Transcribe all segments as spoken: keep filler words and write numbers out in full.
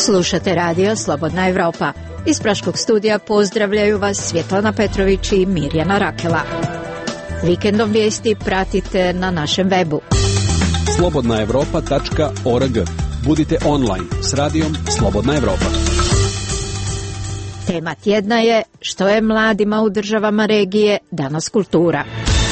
Slušate radio Slobodna Evropa. Iz Praškog studija pozdravljaju vas Svjetlana Petrović i Mirjana Rakela. Vikendom vijesti pratite na našem webu slobodna evropa tačka org. Budite online s radijom Slobodna Evropa. Tema tjedna je što je mladima u državama regije danas kultura.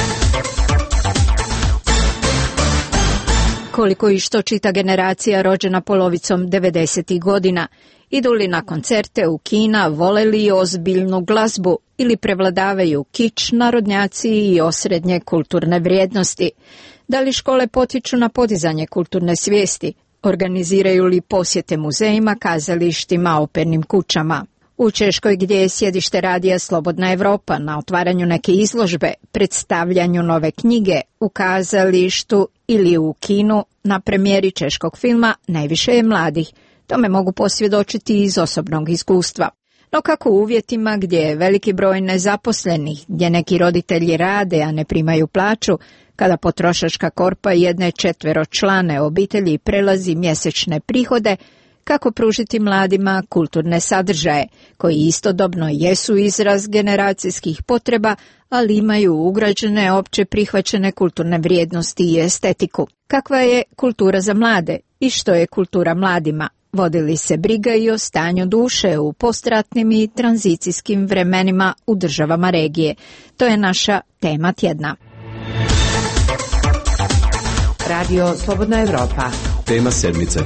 Koliko i što čita generacija rođena polovicom devedesetih godina, idu li na koncerte u kina, vole li ozbiljnu glazbu ili prevladavaju kič, narodnjaci i osrednje kulturne vrijednosti? Da li škole potiču na podizanje kulturne svijesti? Organiziraju li posjete muzejima, kazalištima, opernim kućama? U Češkoj, gdje je sjedište radija Slobodna Evropa, na otvaranju neke izložbe, predstavljanju nove knjige, u kazalištu ili u kinu, na premijeri češkog filma najviše je mladih. Tome mogu posvjedočiti iz osobnog iskustva. No kako u uvjetima gdje je veliki broj nezaposlenih, gdje neki roditelji rade, a ne primaju plaću, kada potrošačka korpa jedne četveročlane obitelji prelazi mjesečne prihode, kako pružiti mladima kulturne sadržaje, koji istodobno jesu izraz generacijskih potreba, ali imaju ugrađene opće prihvaćene kulturne vrijednosti i estetiku. Kakva je kultura za mlade i što je kultura mladima? Vodi li se briga i o stanju duše u postratnim i tranzicijskim vremenima u državama regije? To je naša tema tjedna. Radio Slobodna Evropa. Tema sedmice.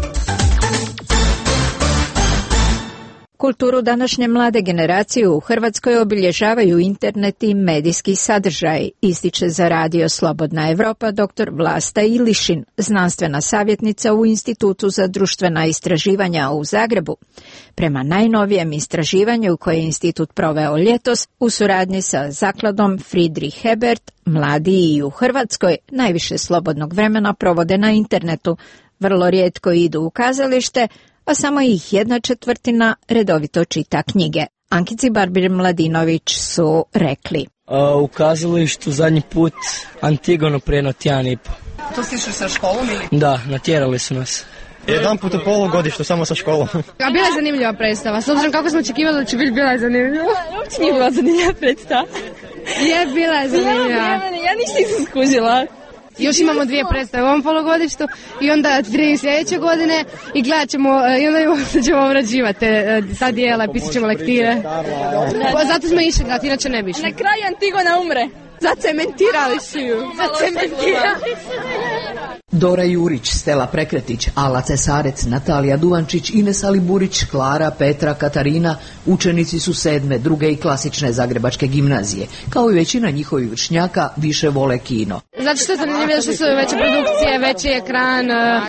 Kulturu današnje mlade generacije u Hrvatskoj obilježavaju internet i medijski sadržaj, ističe za radio Slobodna Evropa doktor Vlasta Ilišin, znanstvena savjetnica u Institutu za društvena istraživanja u Zagrebu. Prema najnovijem istraživanju koje je institut proveo ljetos u suradnji sa zakladom Friedrich Ebert, mladi i u Hrvatskoj najviše slobodnog vremena provode na internetu, vrlo rijetko idu u kazalište, a samo ih jedna četvrtina redovito čita knjige. Ankici Barbir Mladinović su rekli. Uh, u kazalištu zadnji put Antigonu preno tjedan i po. To si išli sa školom ili? Da, natjerali su nas. Jedan put u polugodištu, samo sa školom. A bila je zanimljiva predstava, s obzirom kako smo očekivali da će biti, bila je zanimljiva. Uopće nije bila zanimljiva predstava. Je, bila je zanimljiva. Ja, ja, ja ništa nisam skužila. Još imamo dvije predstave u ovom polugodištu i onda tri sljedeće godine i gledat ćemo, i onda ćemo obrađivati ta dijela i pisat ćemo lektire. Zato smo išli gledati, inače ne bi išli. Na kraju Antigona umre. Zacementirali su ju. Zacementirali su Dora Jurić, Stela Prekretić, Ala Cesarec, Natalija Duvančić, Ines Aliburić, Klara, Petra, Katarina, učenici su sedme, druge i klasične zagrebačke gimnazije. Kao i većina njihovih vršnjaka, više vole kino. Zato što sam ne vidio što su veće produkcije, veći ekran,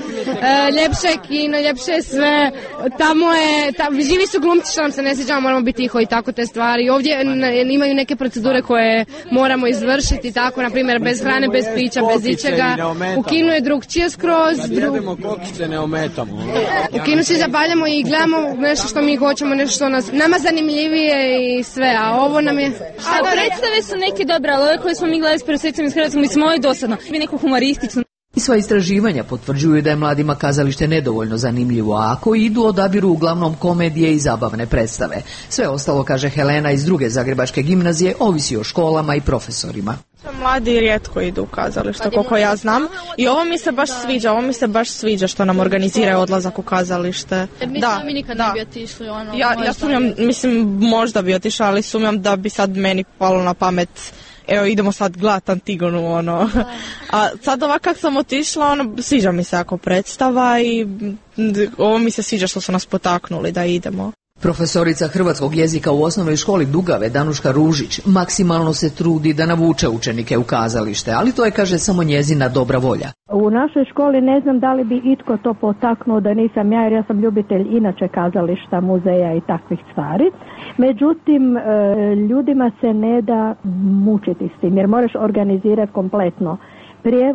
ljepše je kino, ljepše je sve. Tamo je, tam, živi su glumci što nam se ne sviđamo, moramo biti tiho i tako te stvari. Ovdje imaju neke procedure koje moramo izvršiti, tako, na primjer, bez hrane, bez pića, bez ičega. U kinu je drugčije skroz. Kad jedemo kokice ne ometamo. U kinu se zabavljamo i gledamo nešto što mi hoćemo, nešto što nas, nama zanimljivije i sve, a ovo nam je... A predstave su neke dobre, ali ove koje smo mi gledali s prosvjetom iz Hrvatskog, mislim, ovo je dosadno. Mi neko humoristično. I sva istraživanja potvrđuju da je mladima kazalište nedovoljno zanimljivo, a ako idu odabiru uglavnom komedije i zabavne predstave. Sve ostalo, kaže Helena iz druge zagrebačke gimnazije, ovisi o školama i profesorima. Mladi rijetko idu u kazalište, koliko ja znam. I ovo mi se baš sviđa, ovo mi se baš sviđa što nam organiziraju odlazak u kazalište. Mi da, mi nikad da. ne bi otišli. Ono, ja, ja sumnjam, mislim, možda bi otišla, ali sumnjam da bi sad meni palo na pamet, evo idemo sad gledat Antigonu, ono. A sad ovak kak sam otišla, ono, sviđa mi se ako predstava i ovo mi se sviđa što su nas potaknuli da idemo. Profesorica hrvatskog jezika u osnovnoj školi Dugave, Danuška Ružić, maksimalno se trudi da navuče učenike u kazalište, ali to je, kaže, samo njezina dobra volja. U našoj školi ne znam da li bi itko to potaknuo da nisam ja, jer ja sam ljubitelj inače kazališta, muzeja i takvih stvari. Međutim, ljudima se ne da mučiti s tim, jer moraš organizirati kompletno prijevoz,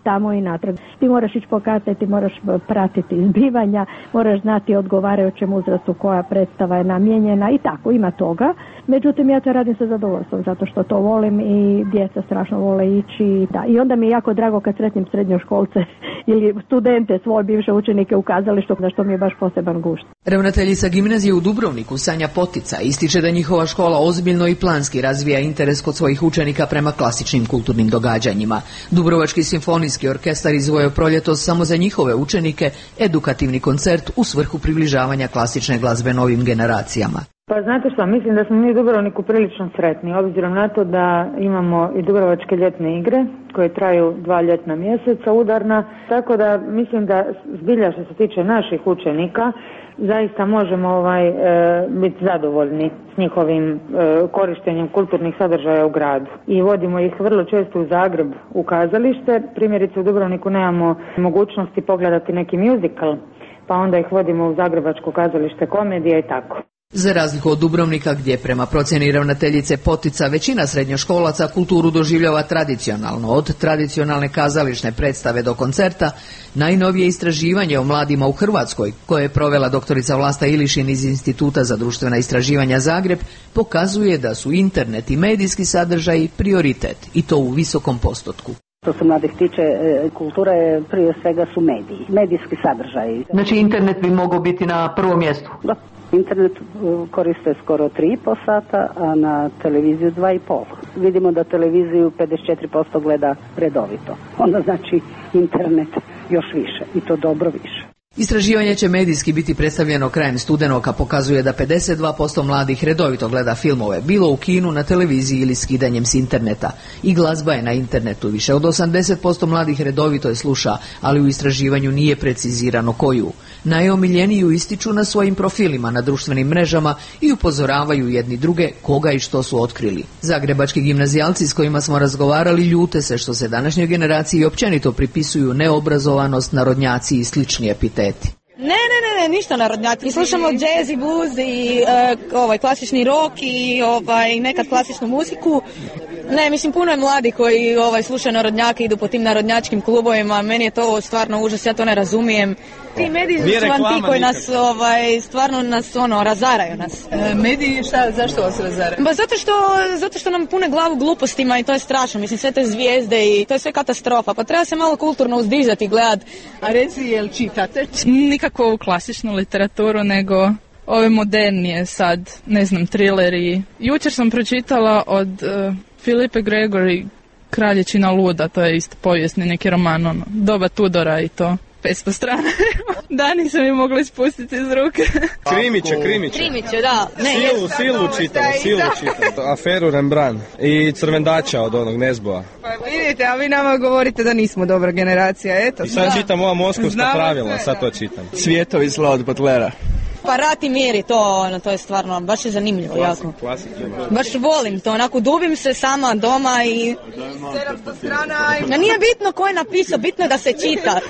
tamo i natrag. Ti moraš ići po karte, ti moraš pratiti izbivanja, moraš znati odgovarajućem uzrastu koja predstava je namijenjena i tako, ima toga. Međutim, ja to radim sa zadovoljstvom, zato što to volim i djeca strašno vole ići. Da. I onda mi je jako drago kad sretnim srednjoškolce ili studente, svoje bivše učenike u kazalištu, za što mi je baš poseban gušt. Ravnateljica gimnazije u Dubrovniku, Sanja Potica, ističe da njihova škola ozbiljno i planski razvija interes kod svojih učenika prema klasičnim kulturnim događanjima. Dubrovački simfonijski orkestar izdvojio proljetos samo za njihove učenike edukativni koncert u svrhu približavanja klasične glazbe novim generacijama. Pa znate što, mislim da smo mi u Dubrovniku prilično sretni, obzirom na to da imamo i Dubrovačke ljetne igre koje traju dva ljetna mjeseca udarna, tako da mislim da zbilja što se tiče naših učenika zaista možemo ovaj, e, biti zadovoljni s njihovim e, korištenjem kulturnih sadržaja u gradu. I vodimo ih vrlo često u Zagreb u kazalište, primjerice u Dubrovniku nemamo mogućnosti pogledati neki musical, pa onda ih vodimo u Zagrebačko kazalište komedije i tako. Za razliku od Dubrovnika, gdje prema procjeni ravnateljice Potica većina srednjoškolaca kulturu doživljava tradicionalno, od tradicionalne kazališne predstave do koncerta, najnovije istraživanje o mladima u Hrvatskoj, koje je provela doktorica Vlasta Ilišin iz Instituta za društvena istraživanja Zagreb, pokazuje da su internet i medijski sadržaji prioritet, i to u visokom postotku. Što se mladih tiče, kultura je prije svega su mediji, medijski sadržaji. Znači internet bi mogao biti na prvom mjestu? Da. Internet koriste skoro tri i pol sata, a na televiziju dva i pol. Vidimo da televiziju pedeset četiri posto gleda redovito. Onda znači internet još više i to dobro više. Istraživanje će medijski biti predstavljeno krajem studenog, a pokazuje da pedeset dva posto mladih redovito gleda filmove, bilo u kinu, na televiziji ili skidanjem s interneta. I glazba je na internetu, više od osamdeset posto mladih redovito je sluša, ali u istraživanju nije precizirano koju. Najomiljeniju ističu na svojim profilima na društvenim mrežama i upozoravaju jedni druge koga i što su otkrili. Zagrebački gimnazijalci s kojima smo razgovarali ljute se što se današnjoj generaciji općenito pripisuju neobrazovanost, narodnjaci i slični epiteti. Ne, ne, ne, ne, ništa narodnjaci. Mi slušamo jazz i blues i uh, ovaj klasični rock i ovaj nekad klasičnu muziku. Ne, mislim puno je mladi koji ovaj slušaju narodnjake, idu po tim narodnjačkim klubovima. Meni je to stvarno užas, ja to ne razumijem. Ti mediji su vam ti koji nas ovaj stvarno nas ono razaraju nas. E, mediji šta, zašto vas razaraju? Ba zato što zato što nam pune glavu glupostima i to je strašno. Mislim sve te zvijezde i to je sve katastrofa. Pa treba se malo kulturno uzdizati i gledati. A reci, jel čitate? Nikako klasičnu literaturu, nego ove modernije sad, ne znam, trileri. Jučer sam pročitala od uh, Filipe Gregory Kralječina luda, to je isto povijesni neki roman, ono, doba Tudora i to. petsto strana. Dani se mi mogli spustiti iz ruke. Krimiće, krimiće. Krimiće, da. Ne, silu, je, silu čitamo, silu čitamo. Aferu Rembrandt i Crvendača od onog Nezboa. Pa vidite, a vi nama govorite da nismo dobra generacija, eto. I sad da. Čitam ova moskovska Znamo pravila, sve, sad to čitam. Cvjetovi zla od Butlera. Pa Rat i mir i to, ono, to je stvarno, baš je zanimljivo, klasik, jako. Klasik, baš volim to, onako dubim se sama doma i... sedamsto strana i... No, nije bitno ko je napisao, bitno je da se čita.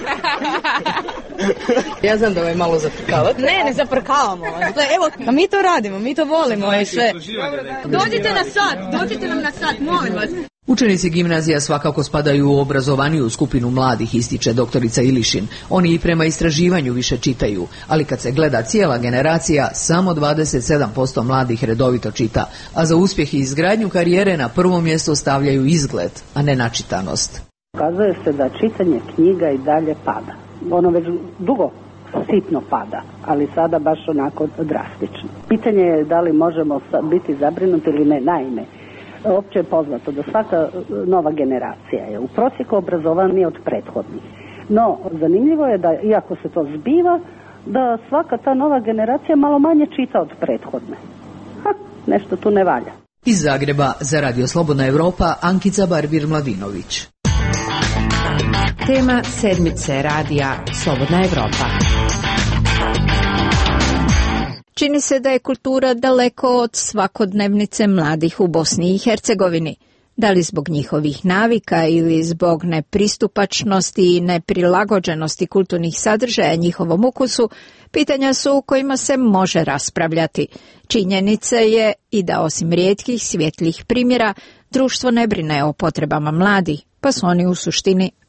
Ja znam da ovaj malo zaprkavate. Ne, ne zaprkavamo. Evo, a mi to radimo, mi to volimo i sve. Dođite na sat, dođite nam na sat, molim vas. Učenici gimnazija svakako spadaju u obrazovaniju skupinu mladih, ističe doktorica Ilišin. Oni i prema istraživanju više čitaju, ali kad se gleda cijela generacija, samo dvadeset sedam posto mladih redovito čita, a za uspjeh i izgradnju karijere na prvo mjesto stavljaju izgled, a ne načitanost. Ukazuje se da čitanje knjiga i dalje pada. Ono već dugo sitno pada, ali sada baš onako drastično. Pitanje je da li možemo biti zabrinuti ili ne. Naime, opće je poznato da svaka nova generacija je u prosjeku obrazovanija od prethodnih. No, zanimljivo je da, iako se to zbiva, da svaka ta nova generacija malo manje čita od prethodne. Ha, nešto tu ne valja. Iz Zagreba za Radio Slobodna Evropa, Ankica Barbir-Mladinović. Tema sedmice radija Slobodna Evropa. Čini se da je kultura daleko od svakodnevnice mladih u Bosni i Hercegovini. Da li zbog njihovih navika ili zbog nepristupačnosti i neprilagođenosti kulturnih sadržaja njihovom ukusu, pitanja su u kojima se može raspravljati. Činjenica je i da osim rijetkih svjetlih primjera, društvo ne brine o potrebama mladih, pa su oni u suštini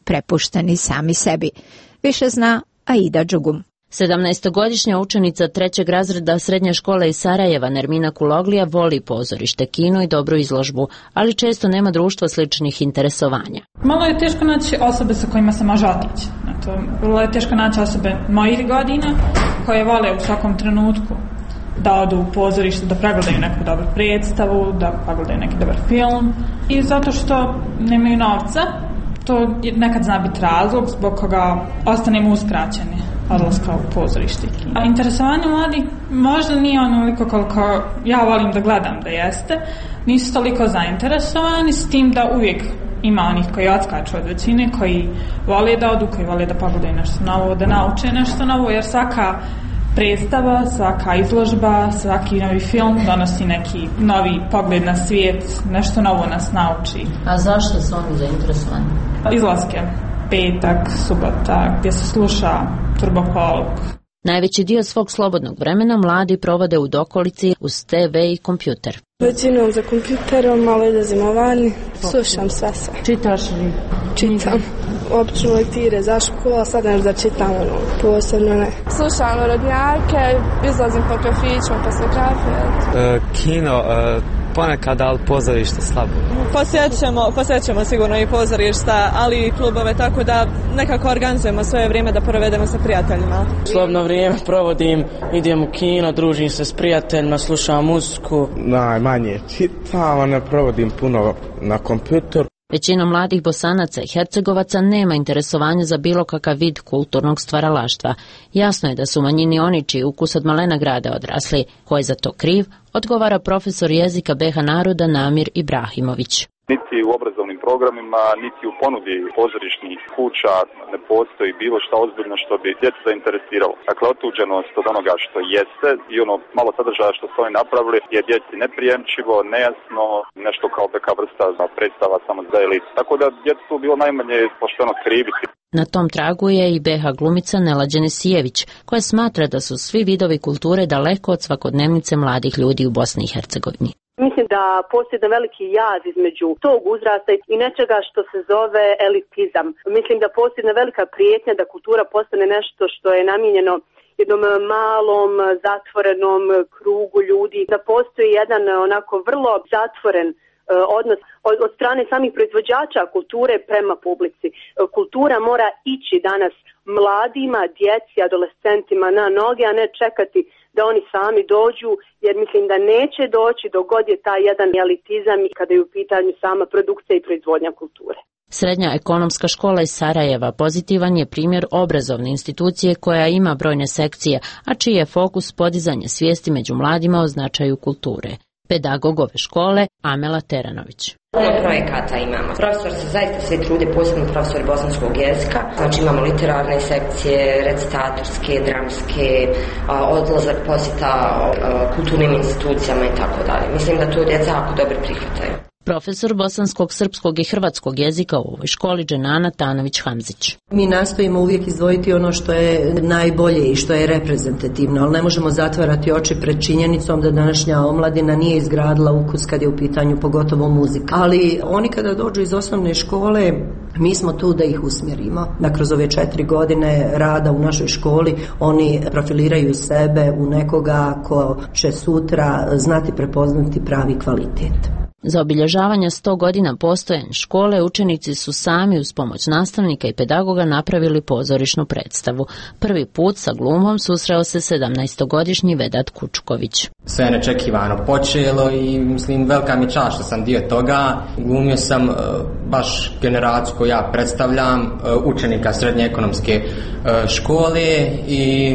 prepušteni sami sebi. Više zna Aida Đugum. sedamnaestogodišnja učenica trećeg razreda srednje škole iz Sarajeva Nermina Kuloglija voli pozorište, kino i dobru izložbu, ali često nema društvo sličnih interesovanja. Malo je teško naći osobe sa kojima se može otići. Vrlo je teško naći osobe mojih godina koje vole u svakom trenutku da odu u pozorište, da pregledaju neku dobru predstavu, da pregledaju neki dobar film. I zato što nemaju novca, to nekad zna biti razlog zbog koga ostanemo uskraćeni odlaska u pozorište. A interesovanje mladih možda nije onoliko koliko ja volim da gledam da jeste. Nisu toliko zainteresovani, s tim da uvijek ima onih koji odskaču od većine, koji vole da odu, koji vole da pogledaju nešto novo, da nauče nešto novo, jer svaka predstava, svaka izložba, svaki novi film donosi neki novi pogled na svijet, nešto novo nas nauči. A zašto su oni zainteresovani? Izlaske, petak, subota, gdje se sluša Turbofolk. Najveći dio svog slobodnog vremena mladi provode u dokolici uz te ve i kompjuter. Većinom za kompjuterom, malo idem vani, slušam sve sve. Čitaš li? Čitam. Obično lektire za školu, sad nešto da čitam, ono, posebno ne. Slušam narodnjake, izlazim po kafićima, posle kafe. E, kino, e, ponekad, ali pozorište slabo. Posjećemo, posjećemo sigurno i pozorišta, ali i klubove, tako da nekako organizujemo svoje vrijeme da provedemo sa prijateljima. Slobodno vrijeme provodim, idem u kino, družim se s prijateljima, slušam muziku. Najmanje čitam, a ne provodim puno na kompjuter. Većina mladih Bosanaca i Hercegovaca nema interesovanja za bilo kakav vid kulturnog stvaralaštva. Jasno je da su manjini oni čiji ukus od malena grada odrasli. Ko je za to kriv, odgovara profesor jezika be ha naroda Namir Ibrahimović. Niti u obrazovnim programima, niti u ponudi pozorišnih kuća ne postoji bilo šta ozbiljno što bi djecu zainteresiralo. Dakle, otuđenost od onoga što jeste i ono malo sadržaja što su oni napravili je djeci neprijemčivo, nejasno, nešto kao neka vrsta predstava samo za elitu. Tako da djecu tu bilo najmanje pošteno kriviti. Na tom tragu je i be ha glumica Nela Đenesijević, koja smatra da su svi vidovi kulture daleko od svakodnevnice mladih ljudi u Bosni i Hercegovini. Mislim da postoji jedan veliki jaz između tog uzrasta i nečega što se zove elitizam. Mislim da postoji jedna velika prijetnja da kultura postane nešto što je namijenjeno jednom malom, zatvorenom krugu ljudi. Da postoji jedan onako vrlo zatvoren odnos od, od strane samih proizvođača kulture prema publici. Kultura mora ići danas mladima, djeci, adolescentima na noge, a ne čekati da oni sami dođu, jer mislim da neće doći dok god je taj jedan elitizam i kada je u pitanju sama produkcija i proizvodnja kulture. Srednja ekonomska škola iz Sarajeva pozitivan je primjer obrazovne institucije koja ima brojne sekcije, a čiji je fokus podizanje svijesti među mladima o značaju kulture. Pedagog ove škole Amela Teranović. Puno projekata imamo. Profesor se zaista svi trude, posebno profesori bosanskog jezika. Znači imamo literarne sekcije, recitatorske, dramske, odlazak posjeta kulturnim institucijama i tako dalje. Mislim da to djeca jako dobro prihvataju. Profesor bosanskog, srpskog i hrvatskog jezika u ovoj školi Dženana Tanović-Hamzić. Mi nastojimo uvijek izdvojiti ono što je najbolje i što je reprezentativno, ali ne možemo zatvarati oči pred činjenicom da današnja omladina nije izgradila ukus kad je u pitanju pogotovo muzika. Ali oni kada dođu iz osnovne škole, mi smo tu da ih usmjerimo. Da kroz ove četiri godine rada u našoj školi oni profiliraju sebe u nekoga ko će sutra znati prepoznati pravi kvalitet. Za obilježavanje sto godina postojanja škole učenici su sami uz pomoć nastavnika i pedagoga napravili pozorišnu predstavu. Prvi put sa glumom susreo se sedamnaestogodišnji Vedat Kučković. Sve je nečekivano počelo i mislim velika mi čast što sam dio toga. Glumio sam uh, baš generaciju koju ja predstavljam, uh, učenika srednje ekonomske uh, škole i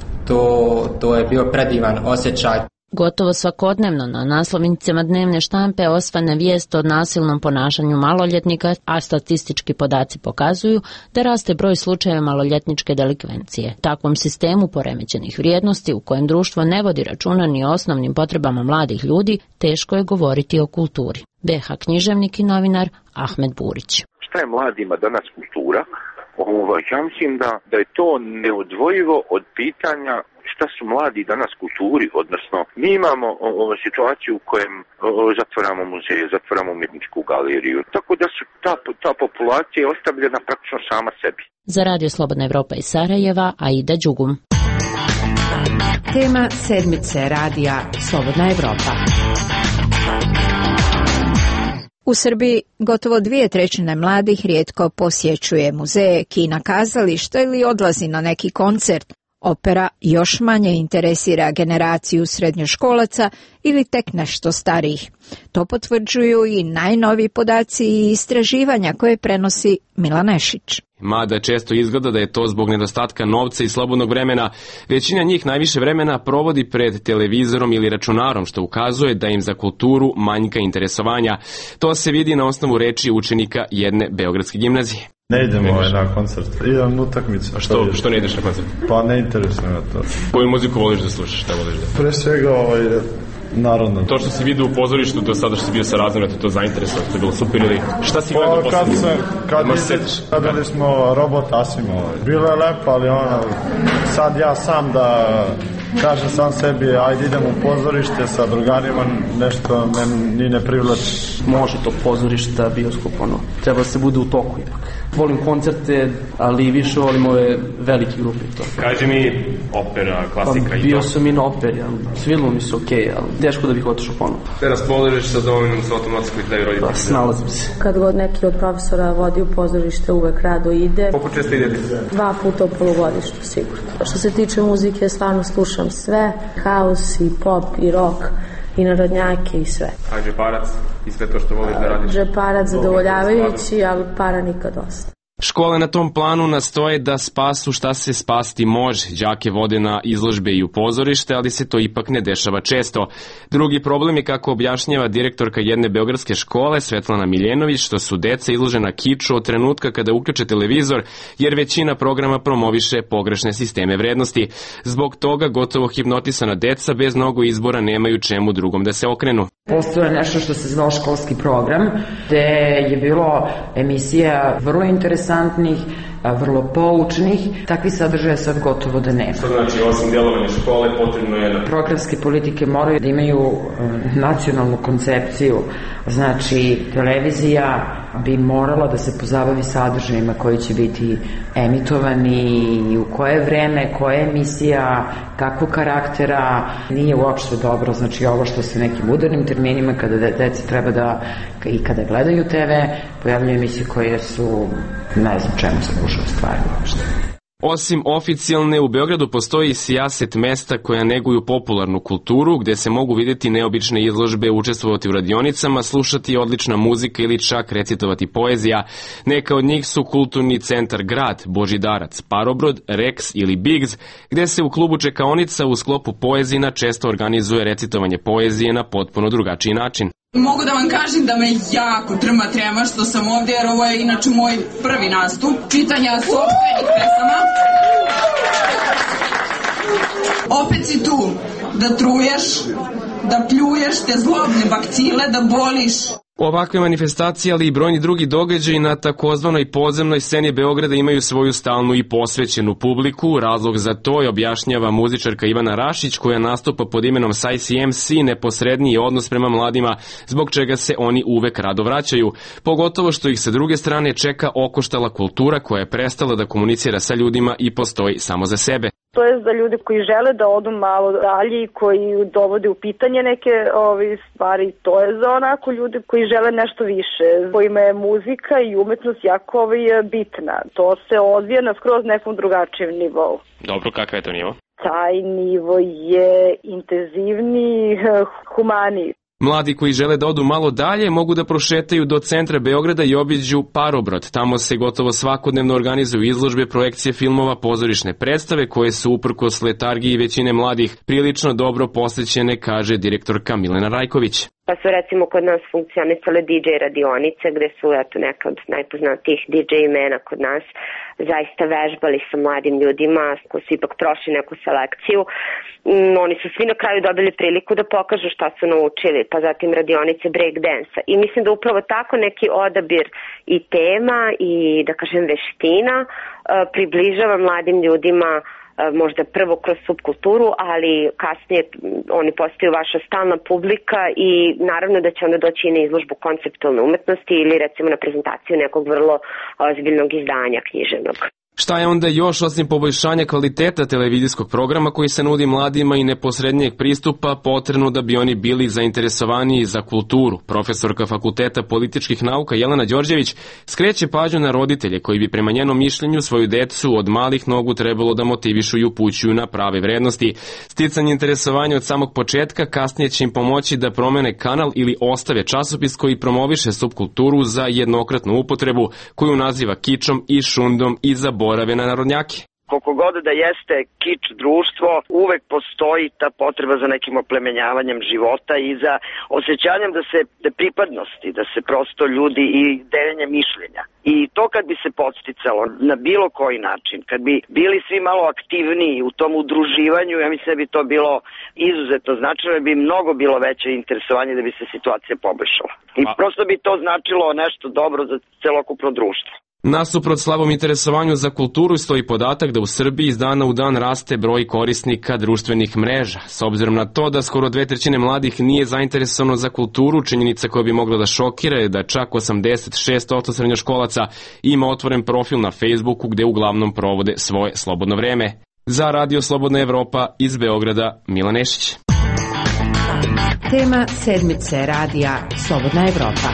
to, to je bio predivan osjećaj. Gotovo svakodnevno na naslovnicama dnevne štampe osvane vijest o nasilnom ponašanju maloljetnika, a statistički podaci pokazuju da raste broj slučajeva maloljetničke delikvencije. Takvom sistemu poremećenih vrijednosti u kojem društvo ne vodi računa ni o osnovnim potrebama mladih ljudi, teško je govoriti o kulturi. be ha književnik i novinar Ahmed Burić. Šta je mladima danas kultura? Ovaj, ja mislim da, da je to neodvojivo od pitanja šta su mladi danas kulturi, odnosno mi imamo ovu situaciju u kojem o, zatvoramo muzeje, zatvoramo umjetničku galeriju, tako da su ta, ta populacija je ostavljena praktično sama sebi. Za Radio Slobodna Evropa iz Sarajeva, Aida Đugum. Tema sedmice radija Slobodna Evropa. U Srbiji gotovo dvije trećine mladih rijetko posjećuje muzeje, kina, kazališta ili odlazi na neki koncert. Opera još manje interesira generaciju srednjoškolaca ili tek nešto starijih. To potvrđuju i najnoviji podaci i istraživanja koje prenosi Milan Nešić. Mada često izgleda da je to zbog nedostatka novca i slobodnog vremena, većina njih najviše vremena provodi pred televizorom ili računarom, što ukazuje da im za kulturu manjka interesovanja. To se vidi na osnovu reči učenika jedne beogradske gimnazije. Ne idem ovaj na koncert, idem na utakmicu. A što, što ne ideš na koncert? Pa ne interesuje me to. Koju muziku voliš da slušaš, šta voliš da? Pre svega ovaj, narodno. To što si vidio u pozorištu, to sada što si bio sa razredom, to to zainteresovalo, to je bilo super ili šta si gledao pa, poslednje? Kad, kad gledali smo Robot Asimova, bilo je lepo, ali ono, sad ja sam da kažem sam sebi, ajde idem u pozorište sa drugarima, nešto me ni ne privlači. Može to pozorišta, bioskop, ono, treba se bude u toku ipak. Volim koncerte, ali više volim ove velike grupe. To. Kaži mi opera, klasika pa, i to. Bio sam i na operi, ali sviralo mi se okej, okay, ali teško da bih otišao ponovno. Te raspoložiš sa dovoljnom svotom noci koji trebaju roditi? Pa, snalazim se. Kad god neki od profesora vodi u pozorište, uvek rado ide. Koliko često idete? Dva puta u polugodištu, sigurno. Što se tiče muzike, stvarno slušam sve. House i pop i rock i narodnjake i sve. A džeparac i sve to što voliš da radiš? Džeparac zadovoljavajući, ali para nikad dosta. Škole na tom planu nastoje da spasu šta se spasti može. Đake vode na izložbe i u pozorište, ali se to ipak ne dešava često. Drugi problem je, kako objašnjava direktorka jedne beogradske škole, Svetlana Miljenović, što su deca izložena kiču od trenutka kada uključe televizor, jer većina programa promoviše pogrešne sisteme vrednosti. Zbog toga gotovo hipnotisana deca bez mnogo izbora nemaju čemu drugom da se okrenu. Postoje nešto što se zvao školski program, gde je bilo emisija vrlo interesantnih, vrlo poučnih. Takvi sadržaja sad gotovo da nema. Što znači, osim djelovanja škole, potrebno je da... Programske politike moraju da imaju nacionalnu koncepciju. Znači, televizija bi morala da se pozabavi sadržajima koji će biti emitovani, u koje vreme, koja emisija, kakvog karaktera. Nije uopšte dobro, znači ovo što se nekim udarnim terminima, kada deca treba da, i kada gledaju te ve, pojavljaju emisije koje su, ne znam čemu se slušaju stvari uopšte. Osim oficijalne, u Beogradu postoji sijaset mesta koja neguju popularnu kulturu, gde se mogu vidjeti neobične izložbe, učestvovati u radionicama, slušati odlična muzika ili čak recitovati poezija. Neka od njih su Kulturni centar Grad, Božidarac, Parobrod, Rex ili Biggs, gde se u klubu čekaonica u sklopu poezina često organizuje recitovanje poezije na potpuno drugačiji način. Mogu da vam kažem da me jako trma trema što sam ovdje, jer ovo je inače moj prvi nastup čitanja sopstvenih pesama. Opet si tu da truješ, da pljuješ te zlobne bakcile, da boliš. Ovakve manifestacije, ali i brojni drugi događaji na takozvanoj podzemnoj sceni Beograda imaju svoju stalnu i posvećenu publiku. Razlog za to je, objašnjava muzičarka Ivana Rašić, koja nastupa pod imenom Sajsi em si, neposredniji odnos prema mladima, zbog čega se oni uvek rado vraćaju. Pogotovo što ih sa druge strane čeka okoštala kultura koja je prestala da komunicira sa ljudima i postoji samo za sebe. To je za ljude koji žele da odu malo dalje i koji dovode u pitanje neke ove stvari. To je za onako ljude koji žele nešto više, kojima je muzika i umetnost jako ovaj, bitna. To se odvija na skroz nekom drugačijem nivou. Dobro, kakav je to nivo? Taj nivo je intenzivniji, humaniji. Mladi koji žele da odu malo dalje mogu da prošetaju do centra Beograda i obiđu Parobrod. Tamo se gotovo svakodnevno organizuju izložbe, projekcije filmova, pozorišne predstave koje su uprkos letargiji većine mladih prilično dobro posvećene, kaže direktorka Milena Rajković. Pa su recimo kod nas funkcionisale di džej radionice gde su eto neka od najpoznatijih di džej imena kod nas zaista vežbali sa mladim ljudima koji su ipak prošli neku selekciju. Mm, oni su svi na kraju dobili priliku da pokažu šta su naučili, pa zatim radionice break dansa. I mislim da upravo tako neki odabir i tema i da kažem veština približava mladim ljudima možda prvo kroz subkulturu, ali kasnije oni postaju vaša stalna publika i naravno da će onda doći i na izložbu konceptualne umetnosti ili recimo na prezentaciju nekog vrlo ozbiljnog izdanja književnog. Šta je onda još osim poboljšanja kvaliteta televizijskog programa koji se nudi mladima i neposrednijeg pristupa potrebno da bi oni bili zainteresovaniji za kulturu? Profesorka Fakulteta političkih nauka Jelena Đorđević skreće pažnju na roditelje koji bi prema njenom mišljenju svoju decu od malih nogu trebalo da motivišu i upućuju na prave vrednosti. Sticanje interesovanja od samog početka kasnije će im pomoći da promene kanal ili ostave časopis koji promoviše subkulturu za jednokratnu upotrebu koju naziva kičom i šundom i zaboravljaju borave na narodnjake. Koliko god da jeste kič društvo, uvek postoji ta potreba za nekim oplemenjavanjem života i za osjećanjem da se da pripadnosti, da se prosto ljudi i deljenje mišljenja. I to kad bi se podsticalo na bilo koji način, kad bi bili svi malo aktivniji u tom udruživanju, ja mislim da bi to bilo izuzetno značajno, da bi mnogo bilo veće interesovanje da bi se situacija poboljšala. I prosto bi to značilo nešto dobro za celokupno društvo. Nasuprot slabom interesovanju za kulturu stoji podatak da u Srbiji iz dana u dan raste broj korisnika društvenih mreža. S obzirom na to da skoro dve trećine mladih nije zainteresovano za kulturu, činjenica koja bi mogla da šokira je da čak osamdeset šest posto srednjoškolaca ima otvoren profil na Facebooku gde uglavnom provode svoje slobodno vreme. Za Radio Slobodna Evropa iz Beograda, Milan Nešić. Tema sedmice radija Slobodna Evropa.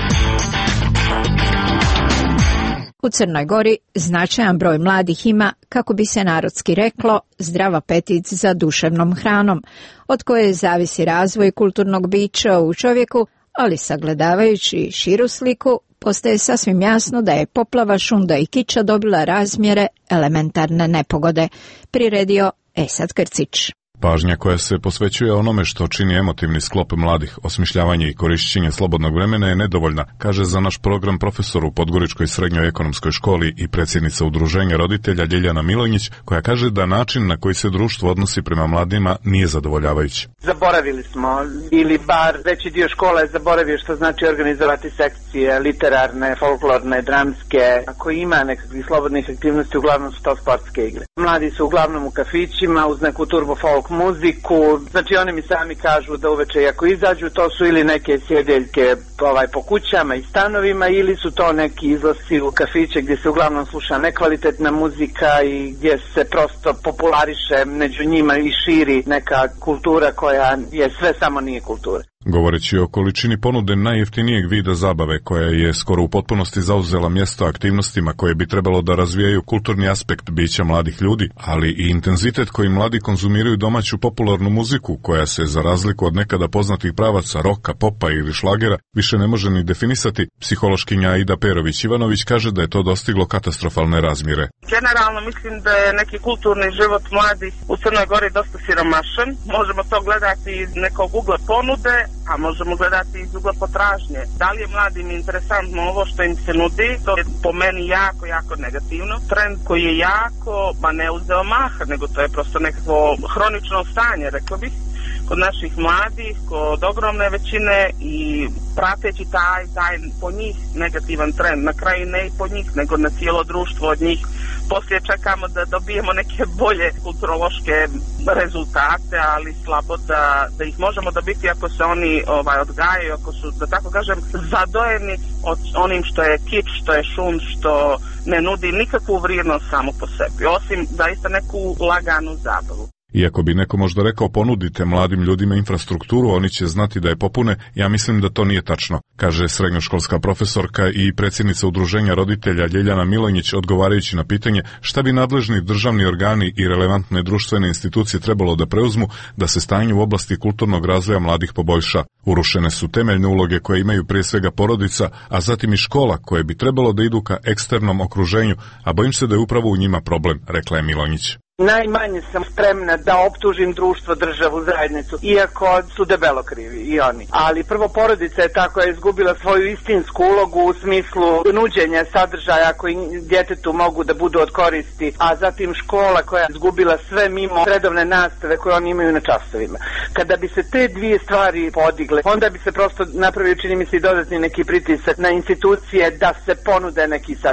U Crnoj Gori značajan broj mladih ima, kako bi se narodski reklo, zdrav apetit za duševnom hranom, od koje zavisi razvoj kulturnog bića u čovjeku, ali sagledavajući širu sliku, postaje sasvim jasno da je poplava, šunda i kiča dobila razmjere elementarne nepogode, priredio Esad Krcić. Pažnja koja se posvećuje onome što čini emotivni sklop mladih, osmišljavanje i korišćenje slobodnog vremena je nedovoljna, kaže za naš program profesor u Podgoričkoj srednjoj ekonomskoj školi i predsjednica udruženja roditelja Ljiljana Milonjić, koja kaže da način na koji se društvo odnosi prema mladima nije zadovoljavajući. Zaboravili smo, ili bar veći dio škola je zaboravio što znači organizovati sekcije literarne, folklorne, dramske. Ako ima nekakvih slobodnih aktivnosti, uglavnom su to sportske igre. Mladi su uglavnom u kafićima uz neku turbo folk muziku, znači oni mi sami kažu da uveče ako izađu, to su ili neke sjedeljke ovaj, po kućama i stanovima, ili su to neki izlasci u kafiće gdje se uglavnom sluša nekvalitetna muzika i gdje se prosto populariše među njima i širi neka kultura koja je sve samo nije kultura. Govoreći o količini ponude najjeftinijeg vida zabave, koja je skoro u potpunosti zauzela mjesto aktivnostima koje bi trebalo da razvijaju kulturni aspekt bića mladih ljudi, ali i intenzitet koji mladi konzumiraju domaću popularnu muziku, koja se, za razliku od nekada poznatih pravaca roka, popa ili šlagera, više ne može ni definisati, psihološkinja Aida Perović-Ivanović kaže da je to dostiglo katastrofalne razmjere. Generalno mislim da je neki kulturni život mladih u Crnoj Gori dosta siromašan. Možemo to gledati iz nekog ugla ponude, a možemo gledati iz ugla potražnje. Da li je mladim interesantno ovo što im se nudi, to je po meni jako, jako negativno. Trend koji je jako, ma ne uzeo maha, nego to je prosto nekako hronično stanje, rekla bih, kod naših mladih, kod ogromne većine i prateći taj, taj po njih negativan trend, na kraju ne i po njih, nego na cijelo društvo od njih. Poslije čekamo da dobijemo neke bolje kulturološke rezultate, ali slabo da, da ih možemo dobiti ako se oni ovaj, odgajaju, ako su, da tako kažem, zadojeni od onim što je kič, što je šum, što ne nudi nikakvu vrijednost samo po sebi, osim zaista neku laganu zabavu. Iako bi neko možda rekao ponudite mladim ljudima infrastrukturu, oni će znati da je popune, ja mislim da to nije tačno, kaže srednjoškolska profesorka i predsjednica udruženja roditelja Ljiljana Milonjić, odgovarajući na pitanje šta bi nadležni državni organi i relevantne društvene institucije trebalo da preuzmu da se stanje u oblasti kulturnog razvoja mladih poboljša. Urušene su temeljne uloge koje imaju prije svega porodica, a zatim i škola koje bi trebalo da idu ka eksternom okruženju, a bojim se da je upravo u njima problem, rekla je Milonjić. Najmanje sam spremna da optužim društvo, državu, zajednicu, iako su debelo krivi i oni. Ali prvo porodica je ta koja je izgubila svoju istinsku ulogu u smislu nuđenja sadržaja koji djetetu mogu da budu od koristi, a zatim škola koja je izgubila sve mimo redovne nastave koje oni imaju na časovima. Kada bi se te dvije stvari podigle, onda bi se prosto napravio, čini mi se, i dodatni neki pritisak na institucije da se ponude neki sadržaj.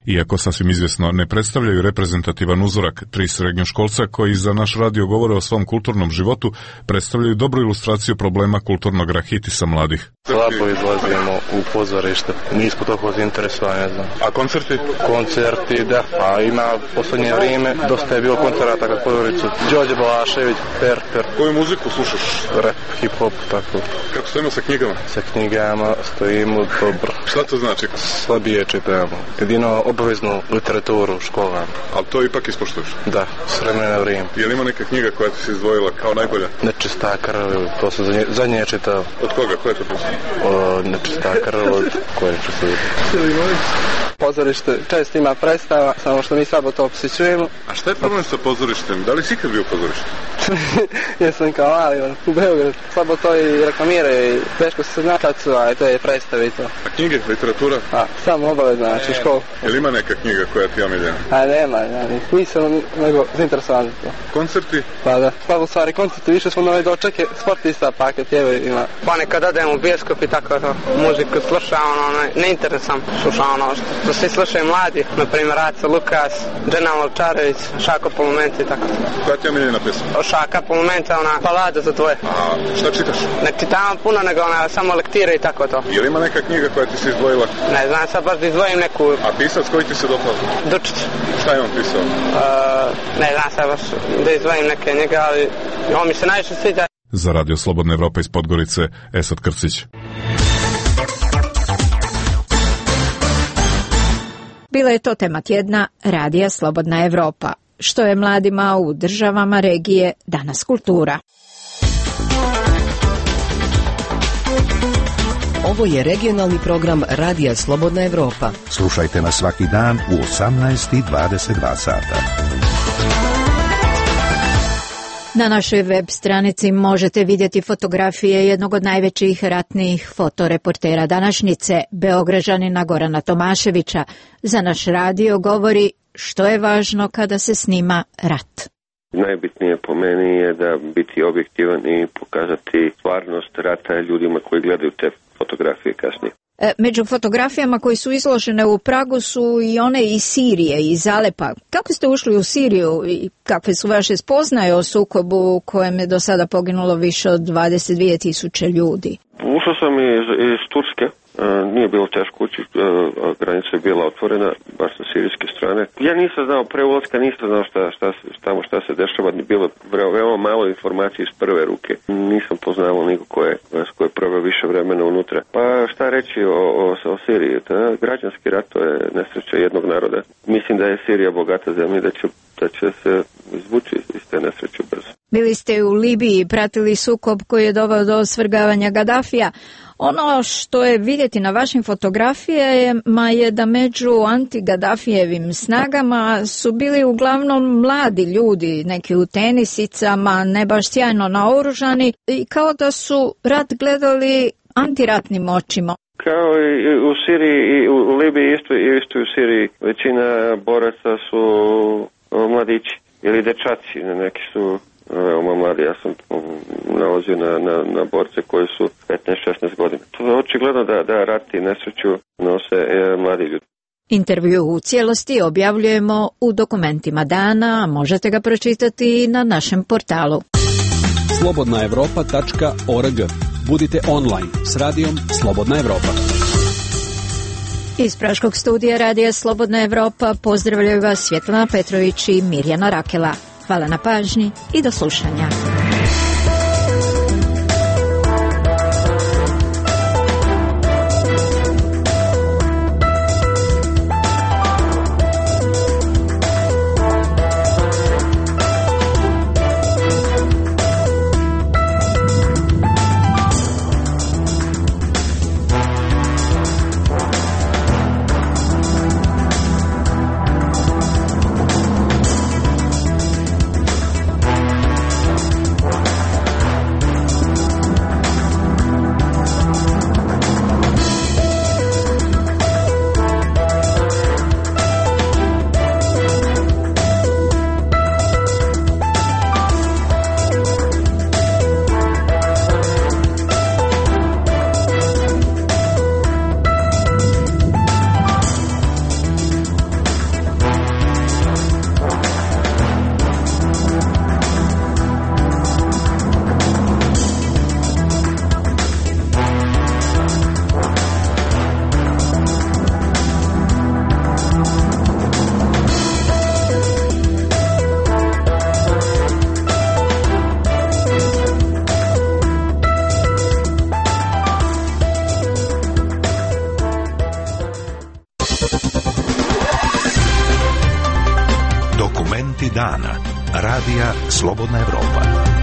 Iako sasvim izvjesno ne predstavljaju reprezentativan uzorak, tri srednjoškolca koji za naš radio govore o svom kulturnom životu predstavljaju dobru ilustraciju problema kulturnog rahitisa mladih. Slabo izlazimo u pozorište, nismo toliko zainteresovani, ne znam. A koncerti? Koncerti, da, a ima u posljednje vrijeme dosta je bilo koncerata kako Podgoricu. Đorđe Balašević, Perper. Koju muziku slušaš? Rap, hip-hop, tako. Kako stojimo sa knjigama? Sa knjigama stojimo dobro. Šta to znači? Slabije čitamo. Jedino obaveznu literaturu u školama. Ali to ipak ispoštuješ? Da, s vremena na vrijeme. Je li ima neka knjiga koja ti se izdvojila kao najbolja? Nečista krv, to sam zadnje, zadnje čitao. Od koga? Ko je to pisao? O, Nečista krv, od koje ću se vidjeti. Pozorište često ima predstava, samo što mi slabo to posjećujemo. A šta je problem sa pozorištem? Da li si ikad bio u pozorištu? Jesam kao mali, u Beogradu. Slabo to i reklamiraju i teško se zna kad su aj, te predstave i to. A knjige, literatura? A, samo obavezno, znači u školu. Je li ima neka knjiga koja ti je omiljena? A nema, ja, nisam nego zainteresovan za to. Koncerti? Pa da, slabo stvari koncerti, više smo nove dočeke, sportista paket, evo ima. Ponekad odem u bioskop i tako to, muziku slušam, ono, ne, ne interesam, slušam ono što svi slušaju mladi, na primjer Aco Lukas, Dženan Lovčarević, Šako Polumenti i tako to. Koja ti je omiljena pesma? O Šaka Polumenta, ona balada za tvoje. A šta čitaš? Ne čitam puno, nego ona samo lektire i tako to. Je li ima neka knjiga koja ti se izdvojila? Ne znam, sad baš da izdvojim neku... A pisac koji ti se dopao? Dučić. Šta je on pisao? Uh, ne znam sad baš da izdvojim neke njega, ali on mi se najviše sviđa. Za Radio Slobodna Evropa iz Podgorice, Esad Krcić. Bila je to tema tjedna Radija Slobodna Evropa. Što je mladima u državama regije danas kultura? Ovo je regionalni program Radija Slobodna Evropa. Slušajte nas svaki dan u osamnaest i dvadeset dva sata. Na našoj web stranici možete vidjeti fotografije jednog od najvećih ratnih fotoreportera današnjice, Beograđanina Gorana Tomaševića. Za naš radio govori što je važno kada se snima rat. Najbitnije po meni je da biti objektivan i pokazati stvarnost rata ljudima koji gledaju te fotografije kasnije. Među fotografijama koji su izložene u Pragu su i one iz Sirije, iz Alepa. Kako ste ušli u Siriju i kakve su vaše spoznaje o sukobu u kojem je do sada poginulo više od dvadeset dvije tisuće ljudi? Ušao sam iz, iz Turske. Nije bilo teško ući, granica je bila otvorena, baš sa sirijske strane. Ja nisam znao, pre ulaska nisam znao šta, šta, šta, šta se dešava, bilo veoma malo informacije iz prve ruke. Nisam poznavao niko ko je, ko je proveo više vremena unutra. Pa šta reći o, o, o Siriji? Ta građanski rat, to je nesreća jednog naroda. Mislim da je Sirija bogata zemlja, da će, da će se izvući iz te nesreće brzo. Bili ste u Libiji, pratili sukob koji je doveo do svrgavanja Gadafija. Ono što je vidjeti na vašim fotografijama je da među anti-Gadafijevim snagama su bili uglavnom mladi ljudi, neki u tenisicama, ne baš sjajno naoružani i kao da su rat gledali antiratnim očima. Kao i u Siriji i u Libiji isto, isto i u Siriji većina boraca su mladići ili dečaci, neki su veoma mladi. Ja sam nalazio na, na, na borce koji su petnaest šesnaest godina. To je očigledno da, da rat i nesreću nose e, mladi ljudi. Intervju u cijelosti objavljujemo u dokumentima dana, a možete ga pročitati na našem portalu. slobodna evropa tačka org. Budite online s radijom Slobodna Evropa. Iz Praškog studija Radija Slobodna Evropa pozdravljaju vas Svjetlana Petrović i Mirjana Rakela. Hvala na pažnji i do slušanja. dana. Radija Slobodna Evropa.